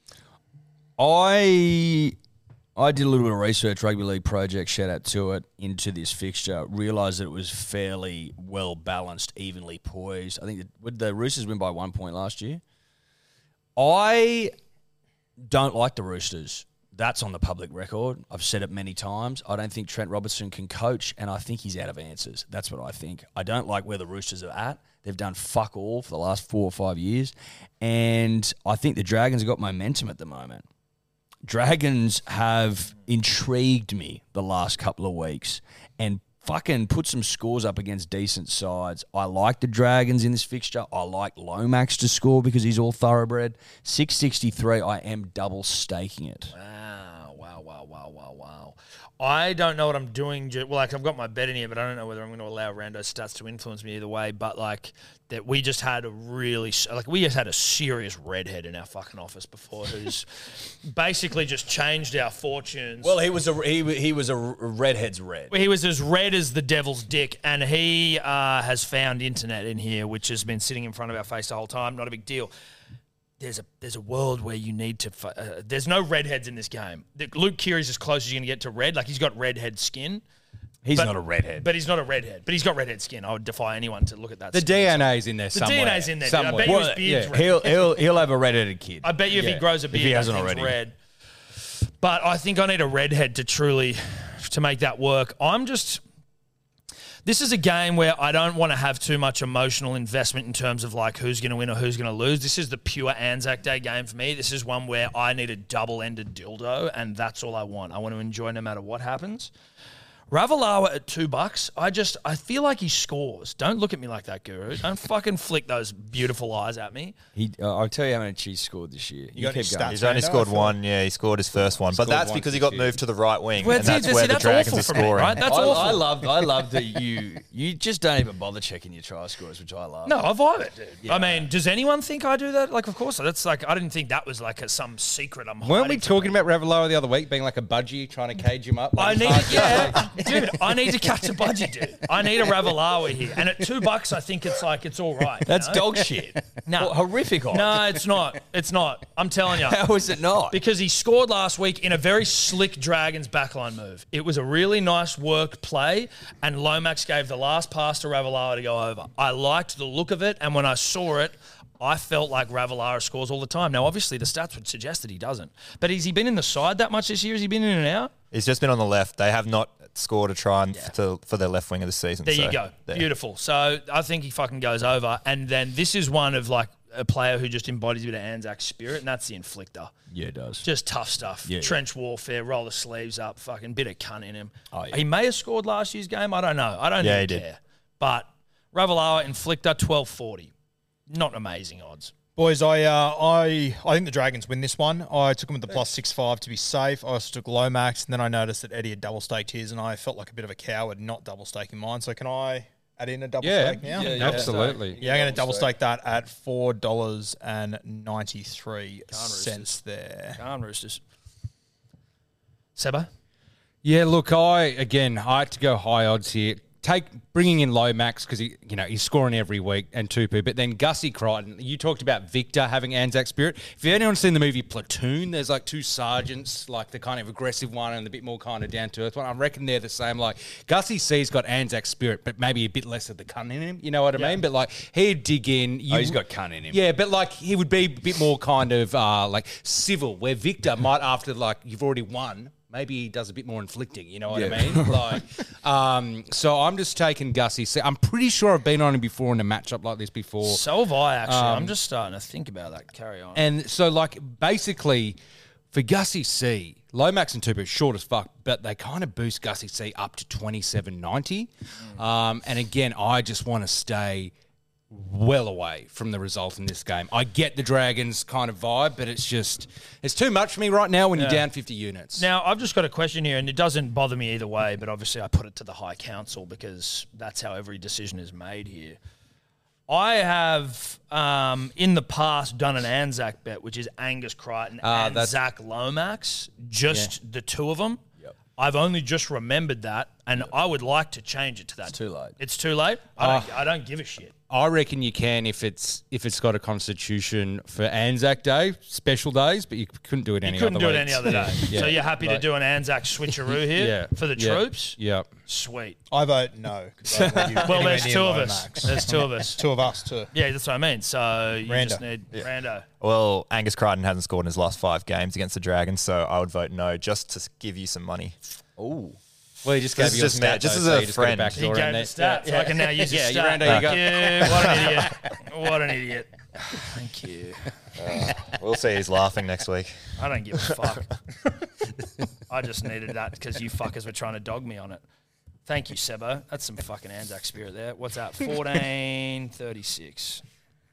I did a little bit of research, Rugby League Project, shout out to it, into this fixture. Realised that it was fairly well balanced, evenly poised. I think would the Roosters win by 1 point last year? I don't like the Roosters. That's on the public record. I've said it many times. I don't think Trent Robertson can coach, and I think he's out of answers. That's what I think. I don't like where the Roosters are at. They've done fuck all for the last 4 or 5 years, and I think the Dragons have got momentum at the moment. Dragons have intrigued me the last couple of weeks and fucking put some scores up against decent sides. I like the Dragons in this fixture. I like Lomax to score because he's all thoroughbred. 663, I am double staking it. Wow. I don't know what I'm doing. Well, I've got my bet in here, but I don't know whether I'm going to allow Rando's stats to influence me either way. But that we just had a serious redhead in our fucking office before, who's basically just changed our fortunes. Well, he was a redhead's red. He was as red as the devil's dick, and he has found internet in here, which has been sitting in front of our face the whole time. Not a big deal. There's a world where you need to. There's no redheads in this game. Luke Keary's as close as you're going to get to red. He's got redhead skin. He's not a redhead. But he's not a redhead. But he's got redhead skin. I would defy anyone to look at that. The DNA's in there somewhere. The DNA's in there. Somewhere. I bet you his beard's red. He'll have a redheaded kid. I bet you if he grows a beard, if he hasn't already. Red. But I think I need a redhead to make that work. This is a game where I don't want to have too much emotional investment in terms of who's going to win or who's going to lose. This is the pure Anzac Day game for me. This is one where I need a double-ended dildo, and that's all I want. I want to enjoy no matter what happens. Ravalawa at $2. I feel like he scores. Don't look at me like that, Guru. Don't fucking flick those beautiful eyes at me. I'll tell you how many he's scored this year. You keep going. He's only scored 1. Yeah, he scored his first one. But that's because he got moved to the right wing, and that's where the Dragons are scoring. Right? That's awful. I love that you just don't even bother checking your try scores, which I love. No, I vibe it, dude. Yeah. I mean, does anyone think I do that? Of course. That's I didn't think that was some secret I'm hiding. Weren't we talking about Ravalawa the other week being like a budgie trying to cage him up? Dude, I need to catch a budgie, dude. I need a Ravalawa here. And at $2, I think it's all right. That's dog shit. No. Horrific odds. No, it's not. It's not. I'm telling you. How is it not? Because he scored last week in a very slick Dragons backline move. It was a really nice work play, and Lomax gave the last pass to Ravalawa to go over. I liked the look of it, and when I saw it, I felt like Ravalawa scores all the time. Now, obviously, the stats would suggest that he doesn't. But has he been in the side that much this year? Has he been in and out? He's just been on the left. They have not scored a try for their left wing of the season. There you go. There. Beautiful. So I think he fucking goes over. And then this is one of a player who just embodies a bit of Anzac spirit, and that's the inflictor. Yeah, it does. Just tough stuff. Yeah, Trench warfare, roll the sleeves up, fucking bit of cunt in him. Oh, yeah. He may have scored last year's game. I don't know. I don't even care. But Ravalawa, inflictor, 12.40. Not amazing odds. Boys, I think the Dragons win this one. I took them at the +6.5 to be safe. I also took Lomax, and then I noticed that Eddie had double staked his, and I felt like a bit of a coward not double staking mine. So can I add in a double stake now? Yeah, absolutely. Yeah, I'm going to double stake that at $4.93 there. Can't Roosters. Sebo? Yeah, look, I had to go high odds here. bringing in Lomax because he's scoring every week and Tupu, but then Gussie Crichton. You talked about Victor having Anzac spirit. If anyone's seen the movie Platoon, there's like two sergeants, like the kind of aggressive one and the bit more kind of down to earth one. I reckon they're the same. Like Gussie C's got Anzac spirit, but maybe a bit less of the cunt in him. You know what I mean? But like he'd dig in. He's got cunt in him. Yeah, but like he would be a bit more kind of like civil, where Victor might, after like you've already won, maybe he does a bit more inflicting, you know what I mean? Like, so I'm just taking Gussie. I'm pretty sure I've been on him before in a matchup like this before. So have I, actually. I'm just starting to think about that. Carry on. And so, like, basically, for Gussie C, Lomax and Tupu short as fuck, but they kind of boost Gussie C up to 27.90. And again, I just want to stay well away from the result in this game. I get the Dragons kind of vibe, but it's too much for me right now when you're down 50 units. Now, I've just got a question here, and it doesn't bother me either way, but obviously I put it to the High Council because that's how every decision is made here. I have, in the past, done an Anzac bet, which is Angus Crichton and Zach Lomax, the two of them. I've only just remembered that, and I would like to change it to that. It's too late. It's too late? I don't give a shit. I reckon you can if it's got a constitution for Anzac Day, special days, but you couldn't do it any other day. You couldn't do it any other day. So you're happy to do an Anzac switcheroo here for the troops? Yeah. Sweet. I vote no. Well, there's two of us. There's two of us. Two of us too. Yeah, that's what I mean. So you just need Rando. Well, Angus Crichton hasn't scored in his last 5 games against the Dragons, so I would vote no just to give you some money. Oh. Well, he just gave you a stat. Just as a friend. He gave the stat, so I can now use his stat. Rando, you go. What an idiot. What an idiot. Thank you. We'll see he's laughing next week. I don't give a fuck. I just needed that because you fuckers were trying to dog me on it. Thank you, Sebo. That's some fucking Anzac spirit there. What's that? 14.36.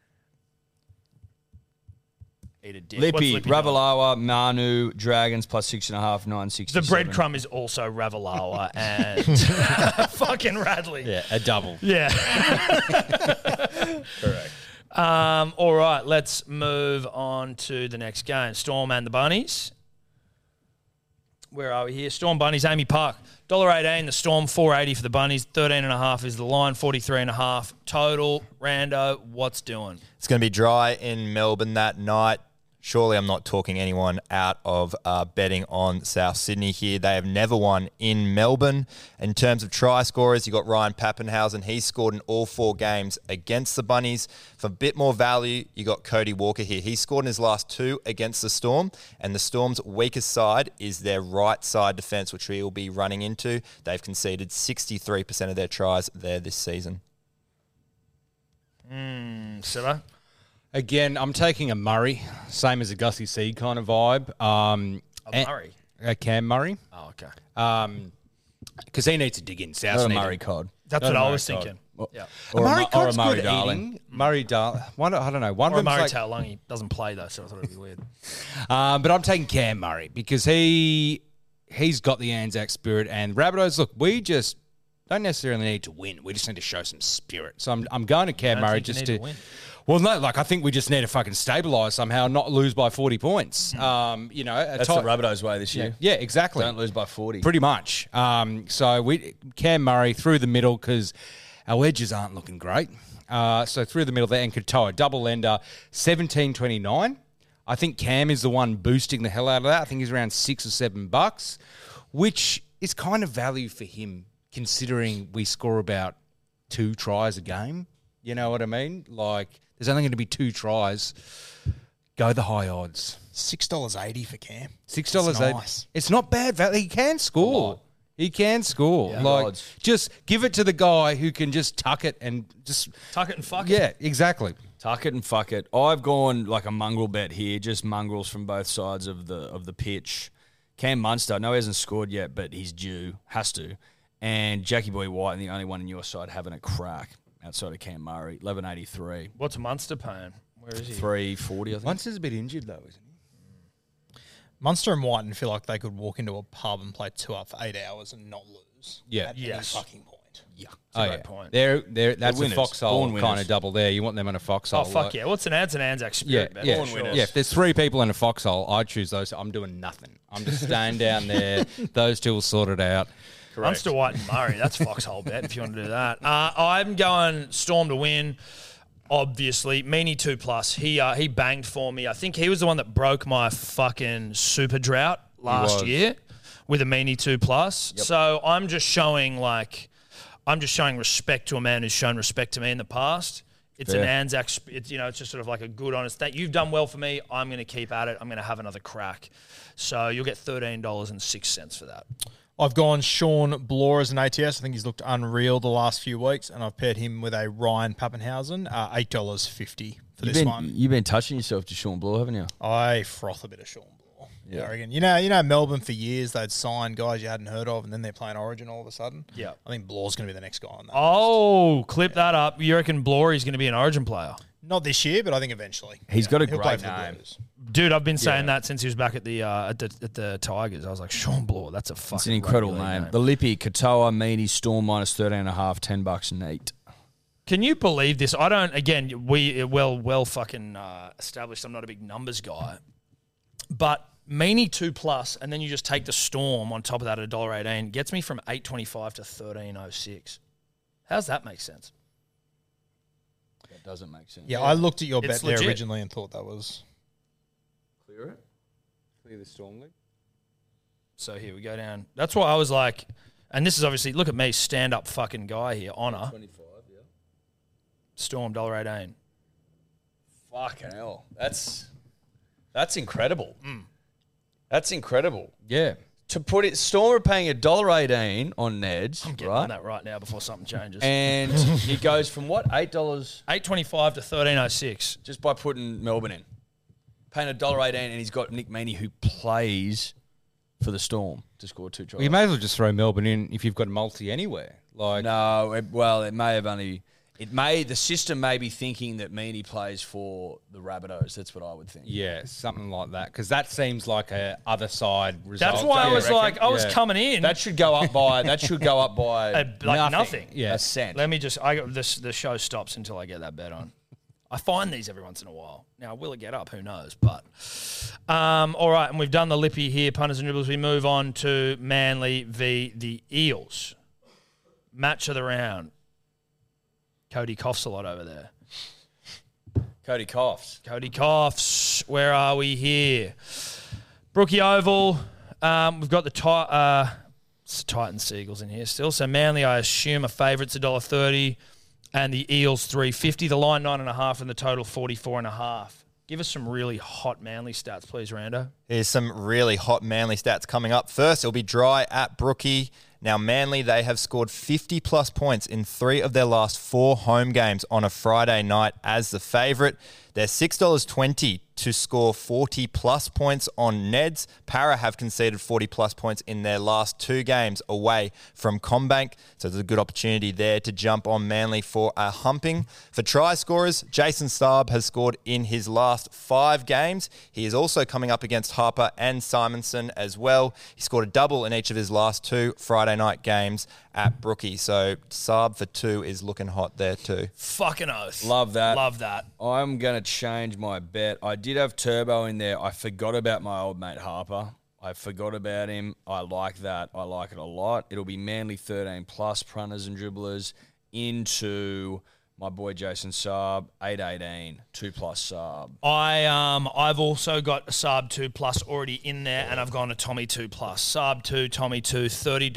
Eat a dick. Lippy, Ravalawa, Manu, Dragons plus 6.5, 9.67. The breadcrumb is also Ravalawa and fucking Radley. Yeah, a double. Yeah. Correct. All right, let's move on to the next game. Storm and the Bunnies. Where are we here? Storm Bunnies, Amy Park. $1.18, the Storm, $4.80 for the Bunnies. 13.5 is the line, 43.5 total. Rando, what's doing? It's going to be dry in Melbourne that night. Surely I'm not talking anyone out of betting on South Sydney here. They have never won in Melbourne. In terms of try scorers, you got Ryan Pappenhausen. He's scored in all 4 games against the Bunnies. For a bit more value, you got Cody Walker here. He scored in his last 2 against the Storm, and the Storm's weakest side is their right side defence, which we will be running into. They've conceded 63% of their tries there this season. Silla? Again, I'm taking a Murray, same as a Gussie C kind of vibe. Murray? Cam Murray. Oh, okay. Because he needs to dig in. South Not a need Murray him. Cod. That's what I was thinking. Yeah. Or Murray or a Cod's Murray good Darling. eating. Murray Darling. I don't know. One Or of Murray them's Taulagi doesn't play, though, so I thought it would be weird. but I'm taking Cam Murray because he's got the Anzac spirit. And Rabbitohs, look, we just don't necessarily need to win. We just need to show some spirit. So I'm going to Cam Murray just to win. Well, no, I think we just need to fucking stabilise somehow and not lose by 40 points. That's the Rabbitohs way this year. Yeah, exactly. Don't lose by 40. Pretty much. So Cam Murray through the middle because our edges aren't looking great. So through the middle there, and Katoa, double ender, 17.29. I think Cam is the one boosting the hell out of that. I think he's around $6 or $7, which is kind of value for him considering we score about 2 tries a game. You know what I mean? Like, there's only going to be 2 tries. Go the high odds. $6.80 for Cam. $6.80. Nice. It's not bad value. He can score. He can score. Yeah. Like, Odds. just give it to the guy who can just tuck it and just Tuck it and fuck it. Yeah, exactly. Tuck it and fuck it. I've gone like a mongrel bet here, just mongrels from both sides of the pitch. Cam Munster, no, he hasn't scored yet, but he's due, has to. And Jackie Boy White, the only one on your side having a crack outside of Cam Murray, 11.83. What's Munster paying? Where is he? 3.40, I think. Munster's a bit injured though, isn't he? Munster and Whiten feel like they could walk into a pub and play 2 up for 8 hours and not lose. Yeah. At any fucking point. Yeah. a great point. That's a winners. foxhole Born kind winners. of double there. You want them in a foxhole. Oh, fuck yeah. What's an Anzac spirit bet? Yeah, For sure. yeah. If there's 3 people in a foxhole, I choose those. I'm doing nothing. I'm just staying down there. Those 2 will sort it out. Munster, White and Murray. That's foxhole bet if you want to do that. I'm going Storm to win. Obviously, Meany 2+. He banged for me. I think he was the one that broke my fucking super drought last year with a Meany 2+. Yep. So I'm just showing respect to a man who's shown respect to me in the past. It's an Anzac. It's just sort of like a good, honest thing. You've done well for me. I'm going to keep at it. I'm going to have another crack. So you'll get $13.06 for that. I've gone Sean Bloor as an ATS. I think he's looked unreal the last few weeks, and I've paired him with a Ryan Pappenhausen, $8.50 for this one. You've been touching yourself to Sean Bloor, haven't you? I froth a bit of Sean Bloor. Yeah. I reckon. You know, Melbourne for years they'd sign guys you hadn't heard of, and then they're playing Origin all of a sudden. Yeah, I think Bloor's going to be the next guy on that. Oh, clip that up. You reckon Bloor is going to be an Origin player? Not this year, but I think eventually. He's got a great name. Dude, I've been saying that since he was back at the Tigers. I was like, Sean Bloor, that's a fucking... It's an incredible name. The Lippy, Katoa, Meany, Storm -13.5, $10 neat. Can you believe this? I don't... Again, we well fucking established I'm not a big numbers guy. But Meany 2+, and then you just take the Storm on top of that at $1.18, gets me from $8.25 to $13.06. How's that make sense? That doesn't make sense. Yeah, I looked at your bet there originally and thought that was... Clear it? Clear the Storm league? So here we go down. That's why I was like... And this is obviously... Look at me, stand-up fucking guy here. Honor. 25, yeah. Storm, $1.18. Fucking hell. That's incredible. That's incredible. Yeah. To put it, Storm are paying $1.18 on Neds. I'm getting on that right now before something changes. And it goes from what? $8? $8.25 to $13.06. Just by putting Melbourne in. Paying $1.18, and he's got Nick Meany who plays for the Storm to score 2 tries. Well, you may as well just throw Melbourne in if you've got a multi anywhere. No, it may have only... the system may be thinking that Meany plays for the Rabbitohs. That's what I would think. Yeah, something like that. Because that seems like a other side result. That's why I was like, I was coming in. That should go up by nothing. Yeah. A cent. Let me just, the show stops until I get that bet on. I find these every once in a while. Now, will it get up? Who knows? But, all right, and we've done the Lippy here, punters and dribblers. We move on to Manly v. the Eels. Match of the round. Cody coughs a lot over there. Cody coughs. Where are we here? Brookie Oval. We've got the Titans Seagulls in here still. So Manly, I assume, are favourites $1.30, and the Eels $3.50. The line 9.5 and the total 44.5. Give us some really hot Manly stats, please, Rando. Here's some really hot Manly stats coming up. First, it'll be Dry at Brookie. Now, Manly, they have scored 50-plus points in 3 of their last 4 home games on a Friday night as the favourite. They're $6.20 to score 40-plus points on Neds. Para have conceded 40-plus points in their last 2 games away from CommBank. So there's a good opportunity there to jump on Manly for a humping. For try scorers, Jason Saab has scored in his last 5 games. He is also coming up against Harper and Simonson as well. He scored a double in each of his last 2 Friday night games at Brookie. So Saab for 2 is looking hot there too. Fucking oath. Love that. I'm going to change my bet. I did have Turbo in there. I forgot about my old mate Harper. I forgot about him. I like that. I like it a lot. It'll be Manly 13-plus punters and dribblers into my boy Jason Saab, 8.18, 2+ Saab. I've also got a Saab 2+ already in there, and I've gone to Tommy 2+. Saab 2, Tommy 2,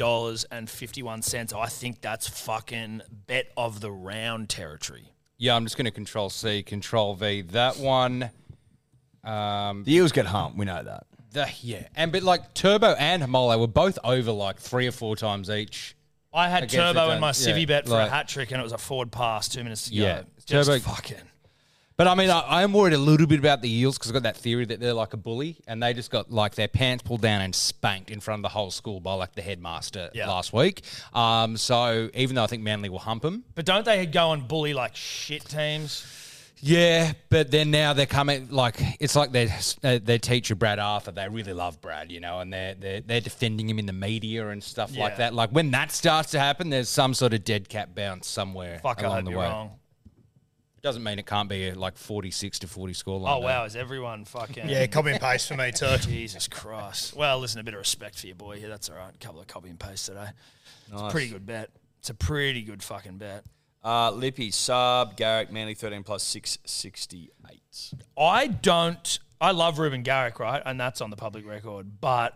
$30.51. I think that's fucking bet of the round territory. Yeah, I'm just going to Control-C, Control-V. That one... the Eels get humped. We know that. But like Turbo and Hamole were both over like 3 or 4 times each. I had Turbo in my civvy bet for a hat trick, and it was a forward pass 2 minutes to go. Yeah, just Turbo fucking. But I mean, I am worried a little bit about the Eels because I've got that theory that they're like a bully, and they just got like their pants pulled down and spanked in front of the whole school by like the headmaster last week. So even though I think Manly will hump them, but don't they go and bully like shit teams? Yeah, but then now they're coming like it's like their teacher Brad Arthur. They really love Brad, you know, and they're defending him in the media and stuff like that. Like when that starts to happen, there's some sort of dead cat bounce somewhere along the way. Wrong. Doesn't mean it can't be a 46 to 40 scoreline. Oh, wow. Is everyone fucking... Yeah, copy and paste for me too. Jesus Christ. Well, listen, a bit of respect for your boy here. That's all right. A couple of copy and paste today. Nice. It's a pretty good bet. It's a pretty good fucking bet. Lippy, sub, Garrick, Manly 13 plus 668. I love Ruben Garrick, right? And that's on the public record. But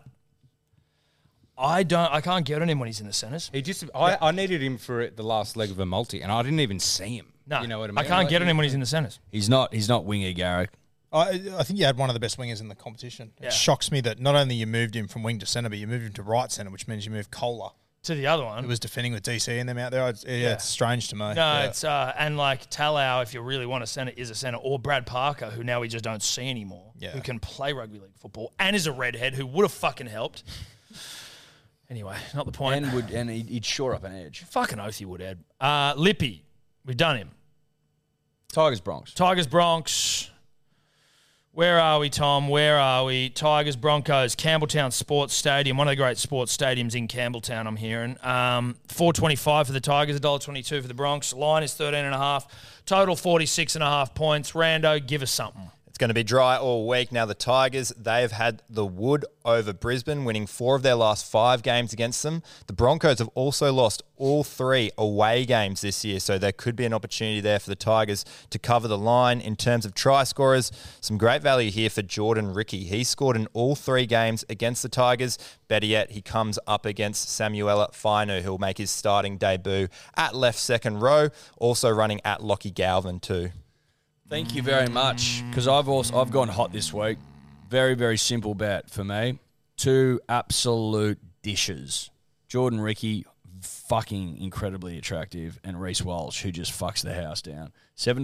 I can't get on him when he's in the centres. I needed him for the last leg of a multi, and I didn't even see him. No, you know what I mean? I can't get on him when he's in the centres. He's not winger Garrick. I think you had one of the best wingers in the competition. It shocks me that not only you moved him from wing to centre, but you moved him to right centre, which means you moved Kohler to the other one. It was defending with DC and them out there. It's strange to me. No, it's and Talau, if you really want a centre, is a centre, or Brad Parker, who now we just don't see anymore, who can play rugby league football and is a redhead who would have fucking helped. Anyway, not the point. And he'd shore up an edge. Fucking oath he would, Ed. Lippy, we've done him. Tigers, Bronx. Where are we, Tom? Where are we? Tigers, Broncos, Campbelltown Sports Stadium, one of the great sports stadiums in Campbelltown, I'm hearing. $4.25 for the Tigers, $1.22 for the Bronx. Line is 13.5. Total 46.5 points. Rando, give us something. It's going to be dry all week. Now, the Tigers, they've had the wood over Brisbane, winning 4 of their last 5 games against them. The Broncos have also lost all 3 away games this year, so there could be an opportunity there for the Tigers to cover the line. In terms of try scorers, some great value here for Jordan Ricky. He scored in all 3 games against the Tigers. Better yet, he comes up against Samuela Fainu, who'll make his starting debut at left second row, also running at Lockie Galvin too. Thank you very much, because I've gone hot this week. Very, very simple bet for me. 2 absolute dishes. Jordan Ricky, fucking incredibly attractive, and Reece Walsh, who just fucks the house down.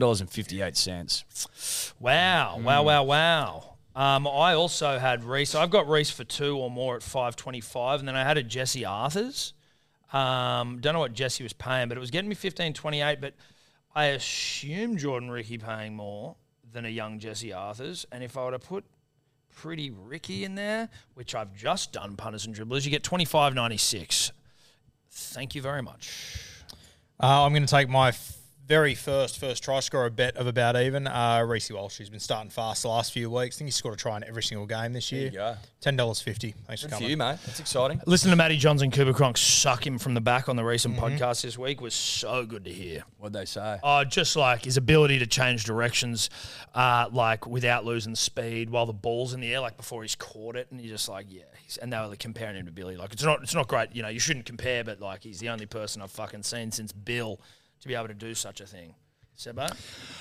$7.58. Wow. I also had Reece. I've got Reece for 2 or more at $5.25, and then I had a Jesse Arthurs. Don't know what Jesse was paying, but it was getting me $15.28, but I assume Jordan Ricky paying more than a young Jesse Arthurs. And if I were to put Pretty Ricky in there, which I've just done, punters and dribblers, you get $25.96. Thank you very much. I'm going to take my very first try scorer bet of about even. Reece Walsh, who's been starting fast the last few weeks. I think he's scored a try in every single game this year. There you go. $10.50. Thanks for coming. For you, mate. That's exciting. Listen to Matty Johns and Cooper Cronk suck him from the back on the recent podcast this week was so good to hear. What'd they say? Just like his ability to change directions, without losing speed while the ball's in the air, like before he's caught it, and you're just like, and they were comparing him to Billy. Like it's not great, you shouldn't compare, but like he's the only person I've fucking seen since Bill to be able to do such a thing. Sebo?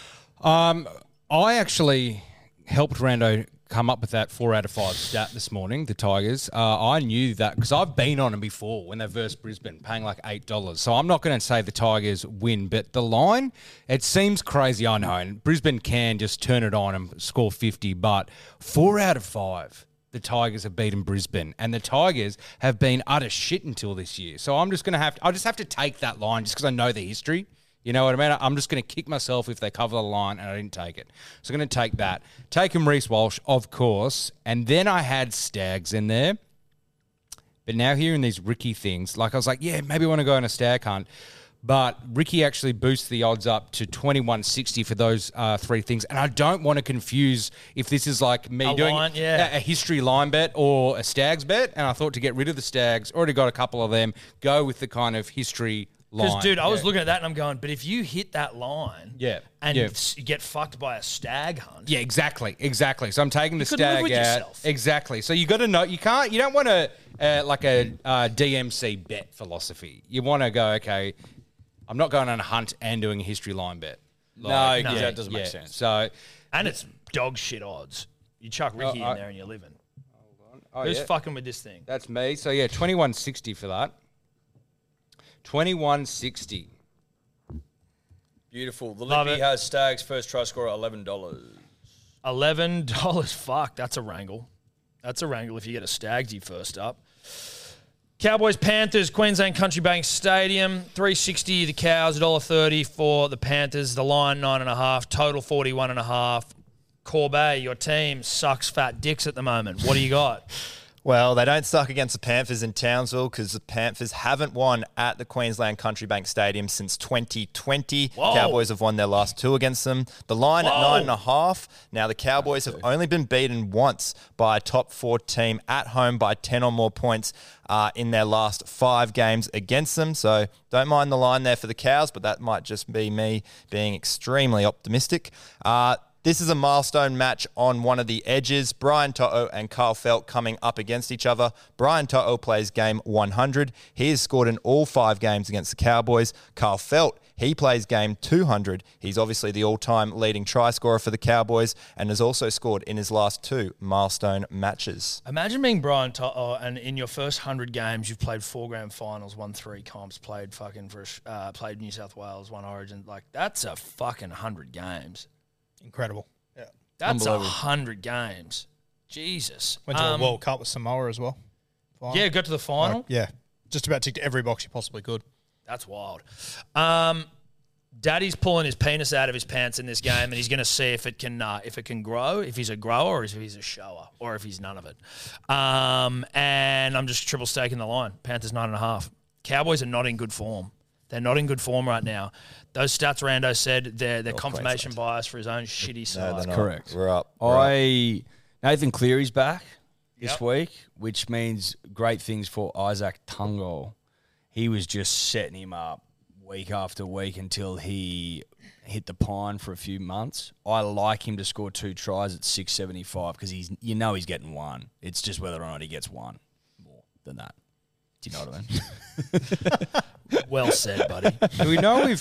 I actually helped Rando come up with that 4 out of 5 stat this morning, the Tigers. I knew that because I've been on them before when they versed Brisbane, paying like $8. So I'm not going to say the Tigers win, but the line, it seems crazy, I know. And Brisbane can just turn it on and score 50, but 4 out of 5. The Tigers have beaten Brisbane, and the Tigers have been utter shit until this year. So I'm just going to I'll just have to take that line just because I know the history. You know what I mean? I'm just going to kick myself if they cover the line and I didn't take it. So I'm going to take that. Take him Reece Walsh, of course. And then I had Stags in there. But now hearing these Ricky things, like I was like, yeah, maybe I want to go on a Stag hunt. But Ricky actually boosts the odds up to 21.60 for those 3 things. And I don't want to confuse if this is like me doing a history line bet or a Stags bet. And I thought to get rid of the Stags, already got a couple of them, go with the kind of history line. Because, dude, I was looking at that and I'm going, but if you hit that line and you get fucked by a stag hunt. Yeah, exactly. So I'm taking the stag live with out. Yourself. Exactly. So you got to know, you don't want to, like a DMC bet philosophy. You want to go, okay, I'm not going on a hunt and doing a history line bet. Like, no, that doesn't make sense. So, and it's dog shit odds. You chuck Ricky in there and you're living. Hold on. Who's fucking with this thing? That's me. So, 21.60 for that. 21.60. Beautiful. The Lippy has Stags first try scorer $11. $11. Fuck, that's a wrangle. That's a wrangle if you get a Stagsy first up. Cowboys, Panthers, Queensland Country Bank Stadium, $3.60 the Cows, $1.30 for the Panthers. The line, 9.5, total 41.5. Corbet, your team sucks fat dicks at the moment. What do you got? Well, they don't suck against the Panthers in Townsville because the Panthers haven't won at the Queensland Country Bank Stadium since 2020. Whoa. Cowboys have won their last 2 against them. The line at 9.5. Now, the Cowboys have only been beaten once by a top 4 team at home by 10 or more points in their last 5 games against them. So don't mind the line there for the Cows, but that might just be me being extremely optimistic. This is a milestone match on one of the edges. Brian To'o and Carl Felt coming up against each other. Brian To'o plays game 100. He has scored in all 5 games against the Cowboys. Carl Felt, he plays game 200. He's obviously the all-time leading try scorer for the Cowboys and has also scored in his last 2 milestone matches. Imagine being Brian To'o and in your first 100 games, you've played 4 grand finals, won 3 comps, played New South Wales, won Origin. Like, that's a fucking 100 games. Incredible. Yeah. That's 100 games. Jesus. Went to a World Cup with Samoa as well. Final. Yeah, got to the final. Yeah. Just about ticked every box you possibly could. That's wild. Daddy's pulling his penis out of his pants in this game, and he's going to see if it can grow, if he's a grower, or if he's a shower, or if he's none of it. And I'm just triple staking the line. Panthers 9.5. Cowboys are not in good form. They're not in good form right now. Those stats Rando said they're confirmation bias for his own shitty side. No, they're not. Correct. We're up. Nathan Cleary's back this week, which means great things for Isaac Tungo. He was just setting him up week after week until he hit the pine for a few months. I like him to score 2 tries at 675 because he's getting 1. It's just whether or not he gets 1 more than that. Do you know what I mean? Well said, buddy. Do we know if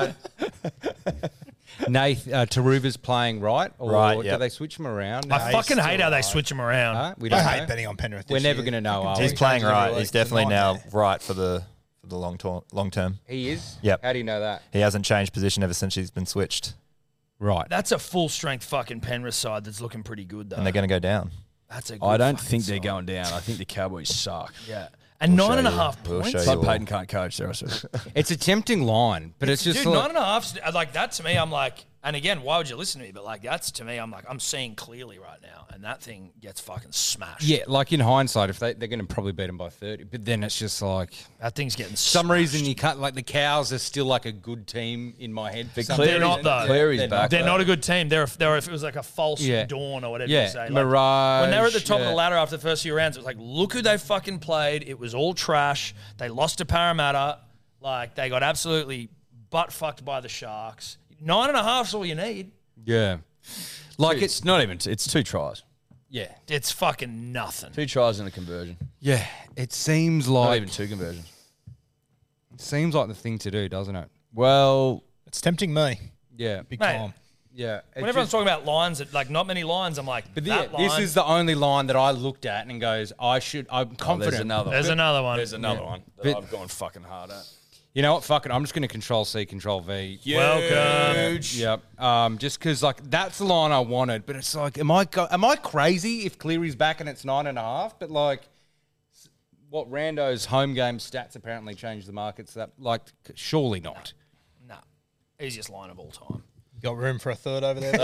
Taruva's playing right? Or do they switch him around? I fucking hate how they switch him around. We don't I know. hate betting on Penrith. We're never going to know, are we? He's playing right. He's definitely now right for the long term. He is? Yep. How do you know that? He hasn't changed position ever since he's been switched. Right. That's a full-strength fucking Penrith side that's looking pretty good, though. And they're going to go down. That's a good I don't think side. they're going down. I think the Cowboys suck. Yeah. And We'll 9.5 show you. points. We'll Todd show you. Payton can't coach there. It's a tempting line, but it's just Dude, like, 9.5, like that to me, I'm like, and again, why would you listen to me? But like, that's to me, I'm like, I'm seeing clearly right now. And that thing gets fucking smashed. yeah, like in hindsight, if they're going to probably beat them by 30, but then it's just like That thing's getting some smashed. reason you can't. Like the Cows are still like a good team in my head. For some They're reason. not, though. Cleary's They're back. not. They're not a good team. They're if it was like a false Yeah. dawn or whatever Yeah, you say. Like, Mirage. when they were at the top of the yeah. ladder after the first few rounds, it was like, look who they fucking played. It was all trash. They lost to Parramatta. Like, they got absolutely butt-fucked by the Sharks. 9.5 is all you need. Yeah, like It's not even. It's 2 tries. yeah, It's fucking nothing. 2 tries and a conversion. yeah. It seems Not like even 2 conversions. it seems like the thing to do, doesn't it? Well, It's tempting me. Yeah, Big Mate, time. yeah. When everyone's talking about lines, that like not many lines, I'm like, But that this line, is the only line that I looked at and goes, I'm confident. there's another. There's another one. There's another one that But- I've gone fucking hard at. You know what? Fuck it. I'm just going to Control C, Control V. Welcome. Yep. Just because like that's the line I wanted, but it's like, am I crazy if Cleary's back and it's 9.5? But like, what Rando's home game stats apparently changed the markets. That like, surely not. Nah, easiest line of all time. You got room for a third over there?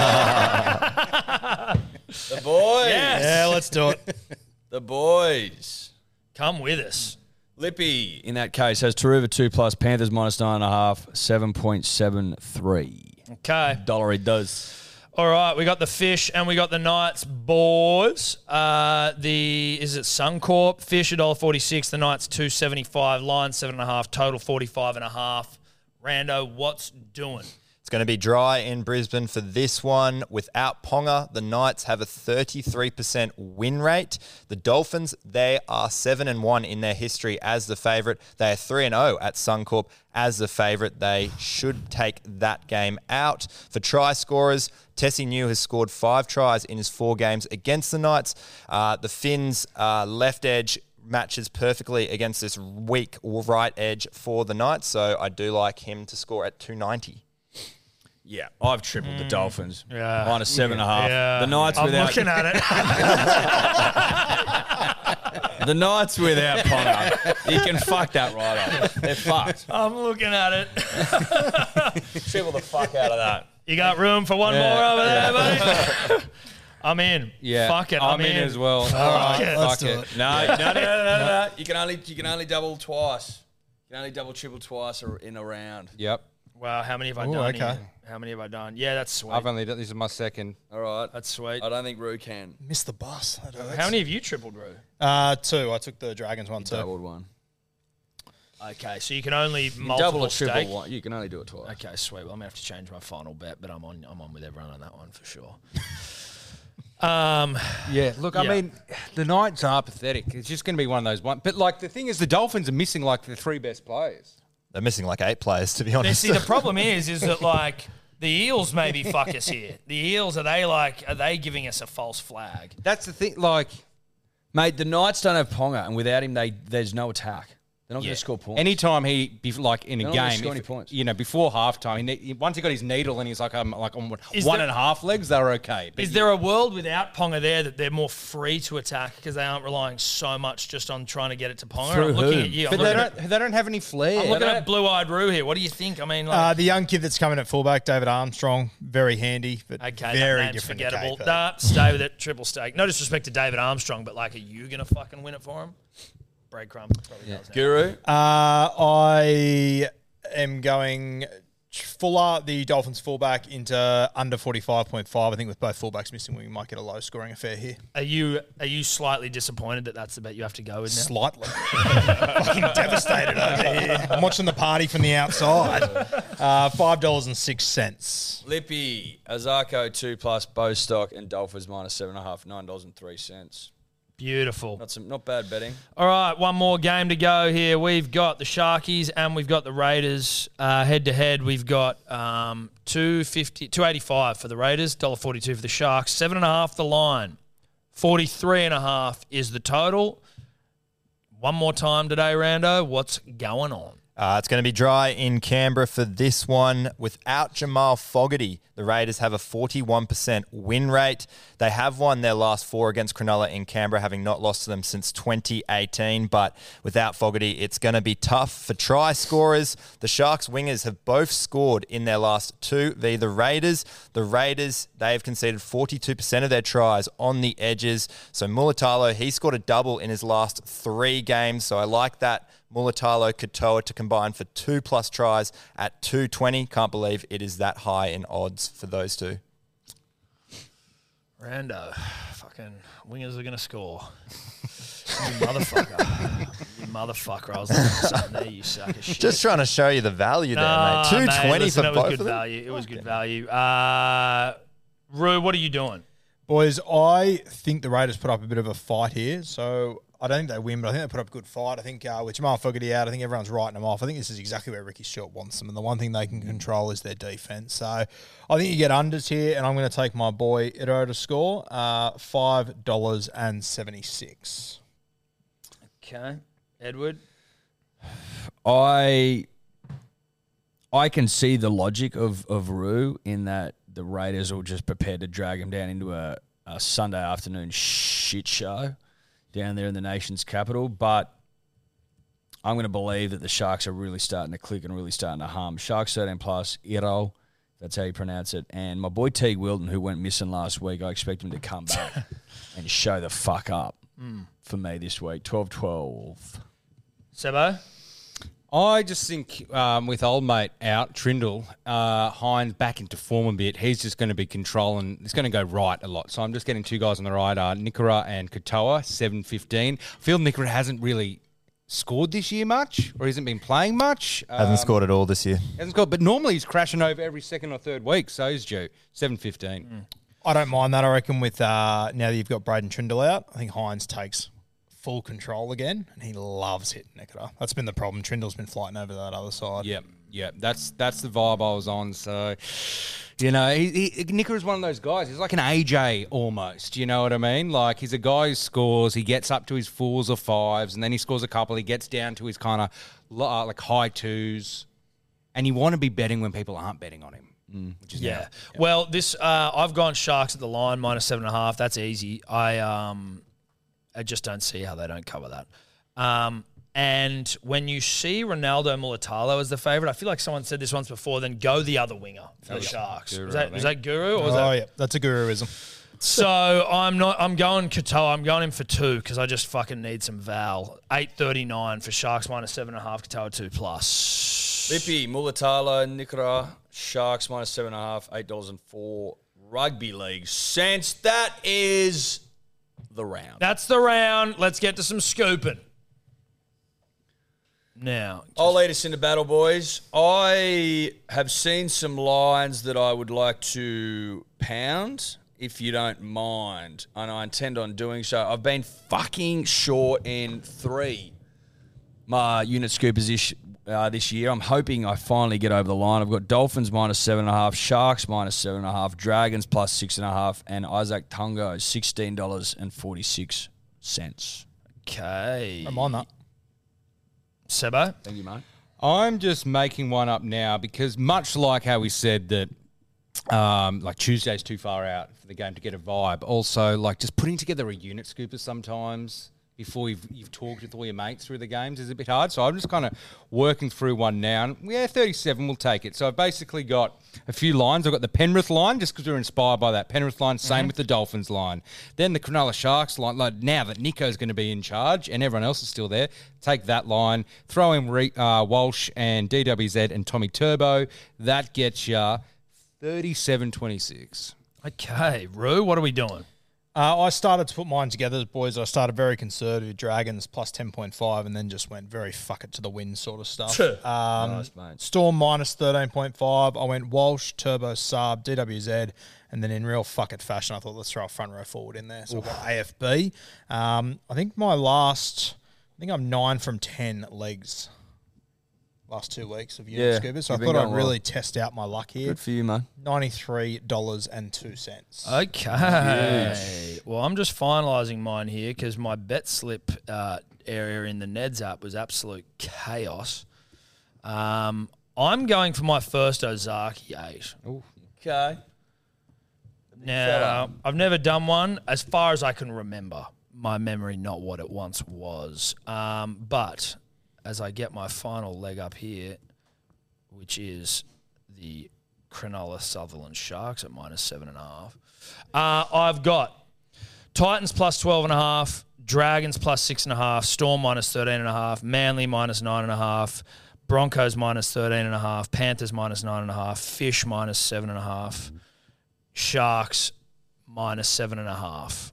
The boys. Yes. Yeah, let's do it. The boys. Come with us. Lippy, in that case, has Taruva 2+, Panthers -9.5, 7.73. Okay. Dollar he does. All right, we got the Fish and we got the Knights, boys. Is it Suncorp? Fish $1.46, the Knights $2.75, line 7.5, total 45.5. Rando, what's doing? It's going to be dry in Brisbane for this one. Without Ponga, the Knights have a 33% win rate. The Dolphins, they are 7-1 in their history as the favourite. They are 3-0 at Suncorp as the favourite. They should take that game out. For try scorers, Tessie New has scored 5 tries in his 4 games against the Knights. The Finns left edge matches perfectly against this weak right edge for the Knights. So I do like him to score at 290. Yeah, I've tripled the Dolphins. Yeah. -7.5. Yeah. The Knights I'm without looking at it. the Knights without Ponga. You can fuck that right up. They're fucked. I'm looking at it. Triple the fuck out of that. You got room for one more over there, buddy? I'm in. Yeah, Fuck it. I'm in as well. All right, let's Fuck do it. it. No. You can only double twice. You can only double triple twice or in a round. Yep. Wow, how many have I Ooh, done? okay. Here? How many have I done? Yeah, that's sweet. I've only done, this is my second. All right. That's sweet. I don't think Roo can. Missed the bus. I don't know. How many have you tripled, Roo? 2. I took the Dragons one too. Doubled one. Okay, so you can only Double multiple or triple stake. one. You can only do it twice. Okay, sweet. Well, I'm gonna have to change my final bet, but I'm on with everyone on that one for sure. Yeah, look, I Yeah. mean, the Knights are pathetic. It's just going to be one of those ones. But, like, the thing is, the Dolphins are missing, like, the 3 best players. They're missing like 8 players, to be Now, honest. see, the problem is that like the Eels maybe fuck us here. The Eels are they giving us a false flag? That's the thing, like... Mate, the Knights don't have Ponga, and without him, there's no attack. They're not going to score points. Anytime he, like in a They're not gonna game, score any points. you know, before halftime, once he got his needle and he's like on Is one there- and a half legs, they're okay. But Is there a world without Ponga there that they're more free to attack because they aren't relying so much just on trying to get it to Ponga? Through I'm looking whom? at you. But they don't have any flair. I'm looking at blue-eyed Roo here. What do you think? I mean, like, The young kid that's coming at fullback, David Armstrong, very handy, but okay, very that name's different. forgettable. To KP. Nah, stay with it. Triple stake. No disrespect to David Armstrong, but like, are you gonna fucking win it for him? Breadcrumb. Probably does now. Guru? I am going Fuller, the Dolphins fullback, into under 45.5. I think with both fullbacks missing, we might get a low scoring affair here. Are you slightly disappointed that that's the bet you have to go with now? Slightly. Fucking devastated over here. I'm watching the party from the outside. $5.06. Lippy, Azarko 2+, Bostock, and Dolphins -7.5, $9.03. Beautiful. Not bad betting. All right, one more game to go here. We've got the Sharkies and we've got the Raiders head to head. We've got $2.85 for the Raiders, $1.42 for the Sharks, 7.5 the line, 43.5 is the total. One more time today, Rando. What's going on? It's going to be dry in Canberra for this one. Without Jamal Fogarty, the Raiders have a 41% win rate. They have won their last 4 against Cronulla in Canberra, having not lost to them since 2018. But without Fogarty, it's going to be tough for try scorers. The Sharks wingers have both scored in their last 2 v the Raiders. The Raiders, they have conceded 42% of their tries on the edges. So Mulatalo, he scored a double in his last 3 games. So I like that. Mulatalo, Katoa to combine for 2+ tries at 220. Can't believe it is that high in odds for those two. Rando, fucking wingers are going to score. You motherfucker. You motherfucker. I was looking at something there, you sack of shit. Just trying to show you the value there, mate. 220 listen, for it was both good of them. value. It was good value. Roo, what are you doing? Boys, I think the Raiders put up a bit of a fight here. So I don't think they win, but I think they put up a good fight. I think with Jamal Fogarty out, I think everyone's writing them off. I think this is exactly where Ricky Stewart wants them. And the one thing they can control is their defense. So I think you get unders here, and I'm going to take my boy Ito to score, $5.76. Okay. Edward? I can see the logic of Roo in that the Raiders will just prepare to drag him down into a Sunday afternoon shit show down there in the nation's capital. But I'm going to believe that the Sharks are really starting to click and really starting to hum. Sharks 13+, Iro, that's how you pronounce it. And my boy Teague Wilton, who went missing last week, I expect him to come back and show the fuck up for me this week. 12-12. Sebo? I just think with old mate out, Trindle, Hines back into form a bit. He's just going to be controlling. It's going to go right a lot. So I'm just getting 2 guys on the right, Nikora and Katoa, 7.15. I feel Nikora hasn't really scored this year much, or hasn't been playing much. Hasn't scored at all this year. Hasn't scored, but normally he's crashing over every second or third week, so he's due. 7.15. I don't mind that. I reckon with now that you've got Braden Trindle out, I think Hines takes full control again, and he loves hitting Nikora. That's been the problem. Trindle's been flying over that other side. Yeah, that's the vibe I was on. So, you know, Nikора's one of those guys. He's like an AJ almost. You know what I mean? Like he's a guy who scores. He gets up to his 4s or 5s, and then he scores a couple. He gets down to his kind of like high 2s, and you want to be betting when people aren't betting on him. Which is now. Well, this I've gone Sharks at the line -7.5. That's easy. I just don't see how they don't cover that. And when you see Ronaldo Mulatalo as the favourite, I feel like someone said this once before, then go the other winger for the Sharks. Guru, was that Guru? Or was Yeah, that's a guruism. So I'm going Katoa. I'm going in for 2 because I just fucking need some Val. 8.39 for Sharks -7.5. Katoa 2+. Lippy, Mulatalo, Nikora, Sharks -7.5, $8.04. Rugby league sense. That is the round. That's the round. Let's get to some scooping. Now, I'll lead us into battle, boys. I have seen some lines that I would like to pound, if you don't mind, and I intend on doing so. I've been fucking short in 3 my unit scoopers this year. I'm hoping I finally get over the line. I've got Dolphins -7.5, Sharks -7.5, Dragons +6.5, and Isaac Tungo $16.46. Okay. I'm on that. Sebo? Thank you, mate. I'm just making one up now because much like how we said that like Tuesday's too far out for the game to get a vibe, also like just putting together a unit scooper sometimes before you've talked with all your mates through the games is a bit hard. So I'm just kind of working through one now. And 37 will take it. So I've basically got a few lines. I've got the Penrith line, just because we're inspired by that Penrith line. Same with the Dolphins line. Then the Cronulla Sharks line. Like now that Nico's going to be in charge and everyone else is still there, take that line. Throw in Walsh and DWZ and Tommy Turbo. That gets you 37.26. Okay. Roo, what are we doing? I started to put mine together, boys. I started very conservative, Dragons +10.5, and then just went very fuck it to the win sort of stuff. Nice, mate. Storm -13.5. I went Walsh, Turbo, Saab, DWZ, and then in real fuck it fashion, I thought let's throw a front row forward in there. So I've got AFB. I think I'm 9 from 10 legs last 2 weeks of unit scoopers. So I thought I'd really test out my luck here. Good for you, man. $93.02. Okay. Well, I'm just finalising mine here because my bet slip area in the Neds app was absolute chaos. I'm going for my first Ozaki 8. Ooh. Okay. Now, I've never done one as far as I can remember. My memory, not what it once was. But as I get my final leg up here, which is the Cronulla Sutherland Sharks at -7.5. I've got Titans +12.5, Dragons +6.5, Storm -13.5, Manly -9.5, Broncos -13.5, Panthers -9.5, Fish -7.5, Sharks -7.5.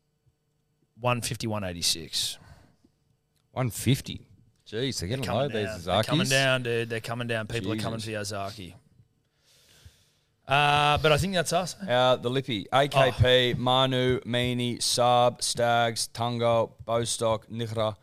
150-186. 150. Jeez, they're getting low, these Ozakis. They're coming down, dude. They're coming down. People are coming for the Ozaki. But I think that's us. The Lippy, AKP, Manu, Meany, Saab, Stags, Tungo, Bostock, Nikra,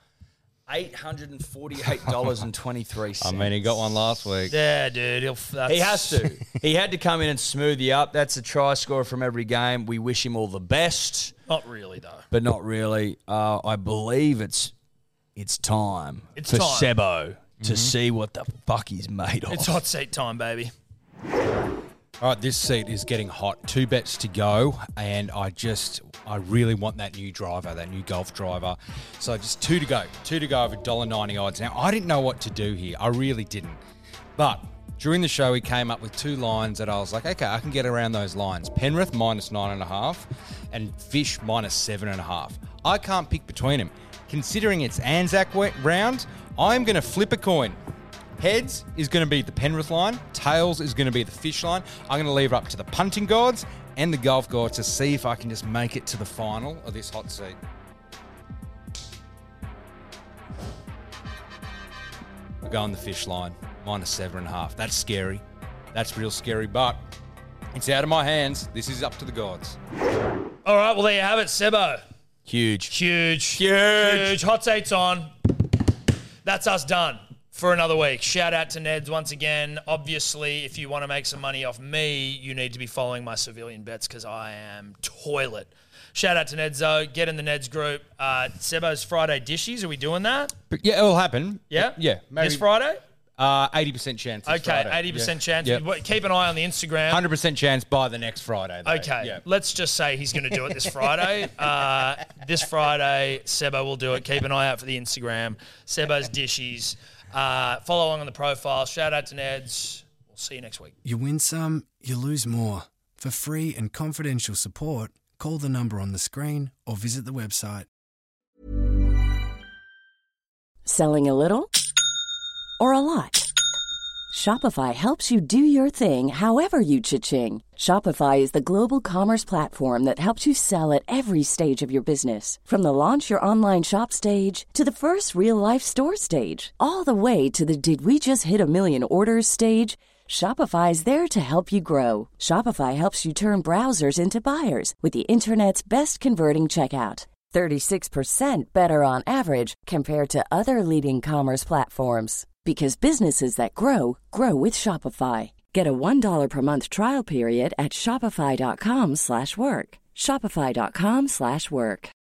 $848.23. I mean, he got one last week. Yeah, dude. He has to. He had to come in and smooth you up. That's a try scorer from every game. We wish him all the best. Not really, though. But not really. I believe it's time for time. Sebo to see what the fuck he's made of. It's hot seat time, baby. All right, this seat is getting hot. 2 bets to go, and I really want that new driver, that new Golf driver. So just 2 to go. 2 to go over $1.90 odds. Now, I didn't know what to do here. I really didn't. But during the show, he came up with 2 lines that I was like, okay, I can get around those lines. Penrith -9.5 and Fish -7.5. I can't pick between them. Considering it's Anzac round, I'm going to flip a coin. Heads is going to be the Penrith line. Tails is going to be the Fish line. I'm going to leave it up to the punting gods and the golf gods to see if I can just make it to the final of this hot seat. We're going the Fish line, -7.5. That's scary. That's real scary, but it's out of my hands. This is up to the gods. All right, well, there you have it, Sebo. Huge. Hot seat's on. That's us done for another week. Shout out to Neds once again. Obviously, if you want to make some money off me, you need to be following my civilian bets because I am toilet. Shout out to Neds, though. Get in the Neds group. Sebo's Friday dishes. Are we doing that? But yeah, it'll happen. Yeah? Yeah. This Friday? 80% chance. Okay, Friday. 80% chance. Yep. Keep an eye on the Instagram. 100% chance by the next Friday, though. Okay, Yep. let's just say he's going to do it this Friday. This Friday, Sebo will do it. Keep an eye out for the Instagram. Sebo's dishes. Follow along on the profile. Shout out to Neds. We'll see you next week. You win some, you lose more. For free and confidential support, call the number on the screen or visit the website. Selling a little or a lot? Shopify helps you do your thing however you cha-ching. Shopify is the global commerce platform that helps you sell at every stage of your business. From the launch your online shop stage to the first real-life store stage, all the way to the did we just hit a million orders stage. Shopify is there to help you grow. Shopify helps you turn browsers into buyers with the internet's best converting checkout. 36% better on average compared to other leading commerce platforms. Because businesses that grow, grow with Shopify. Get a $1 per month trial period at shopify.com/work. Shopify.com/work.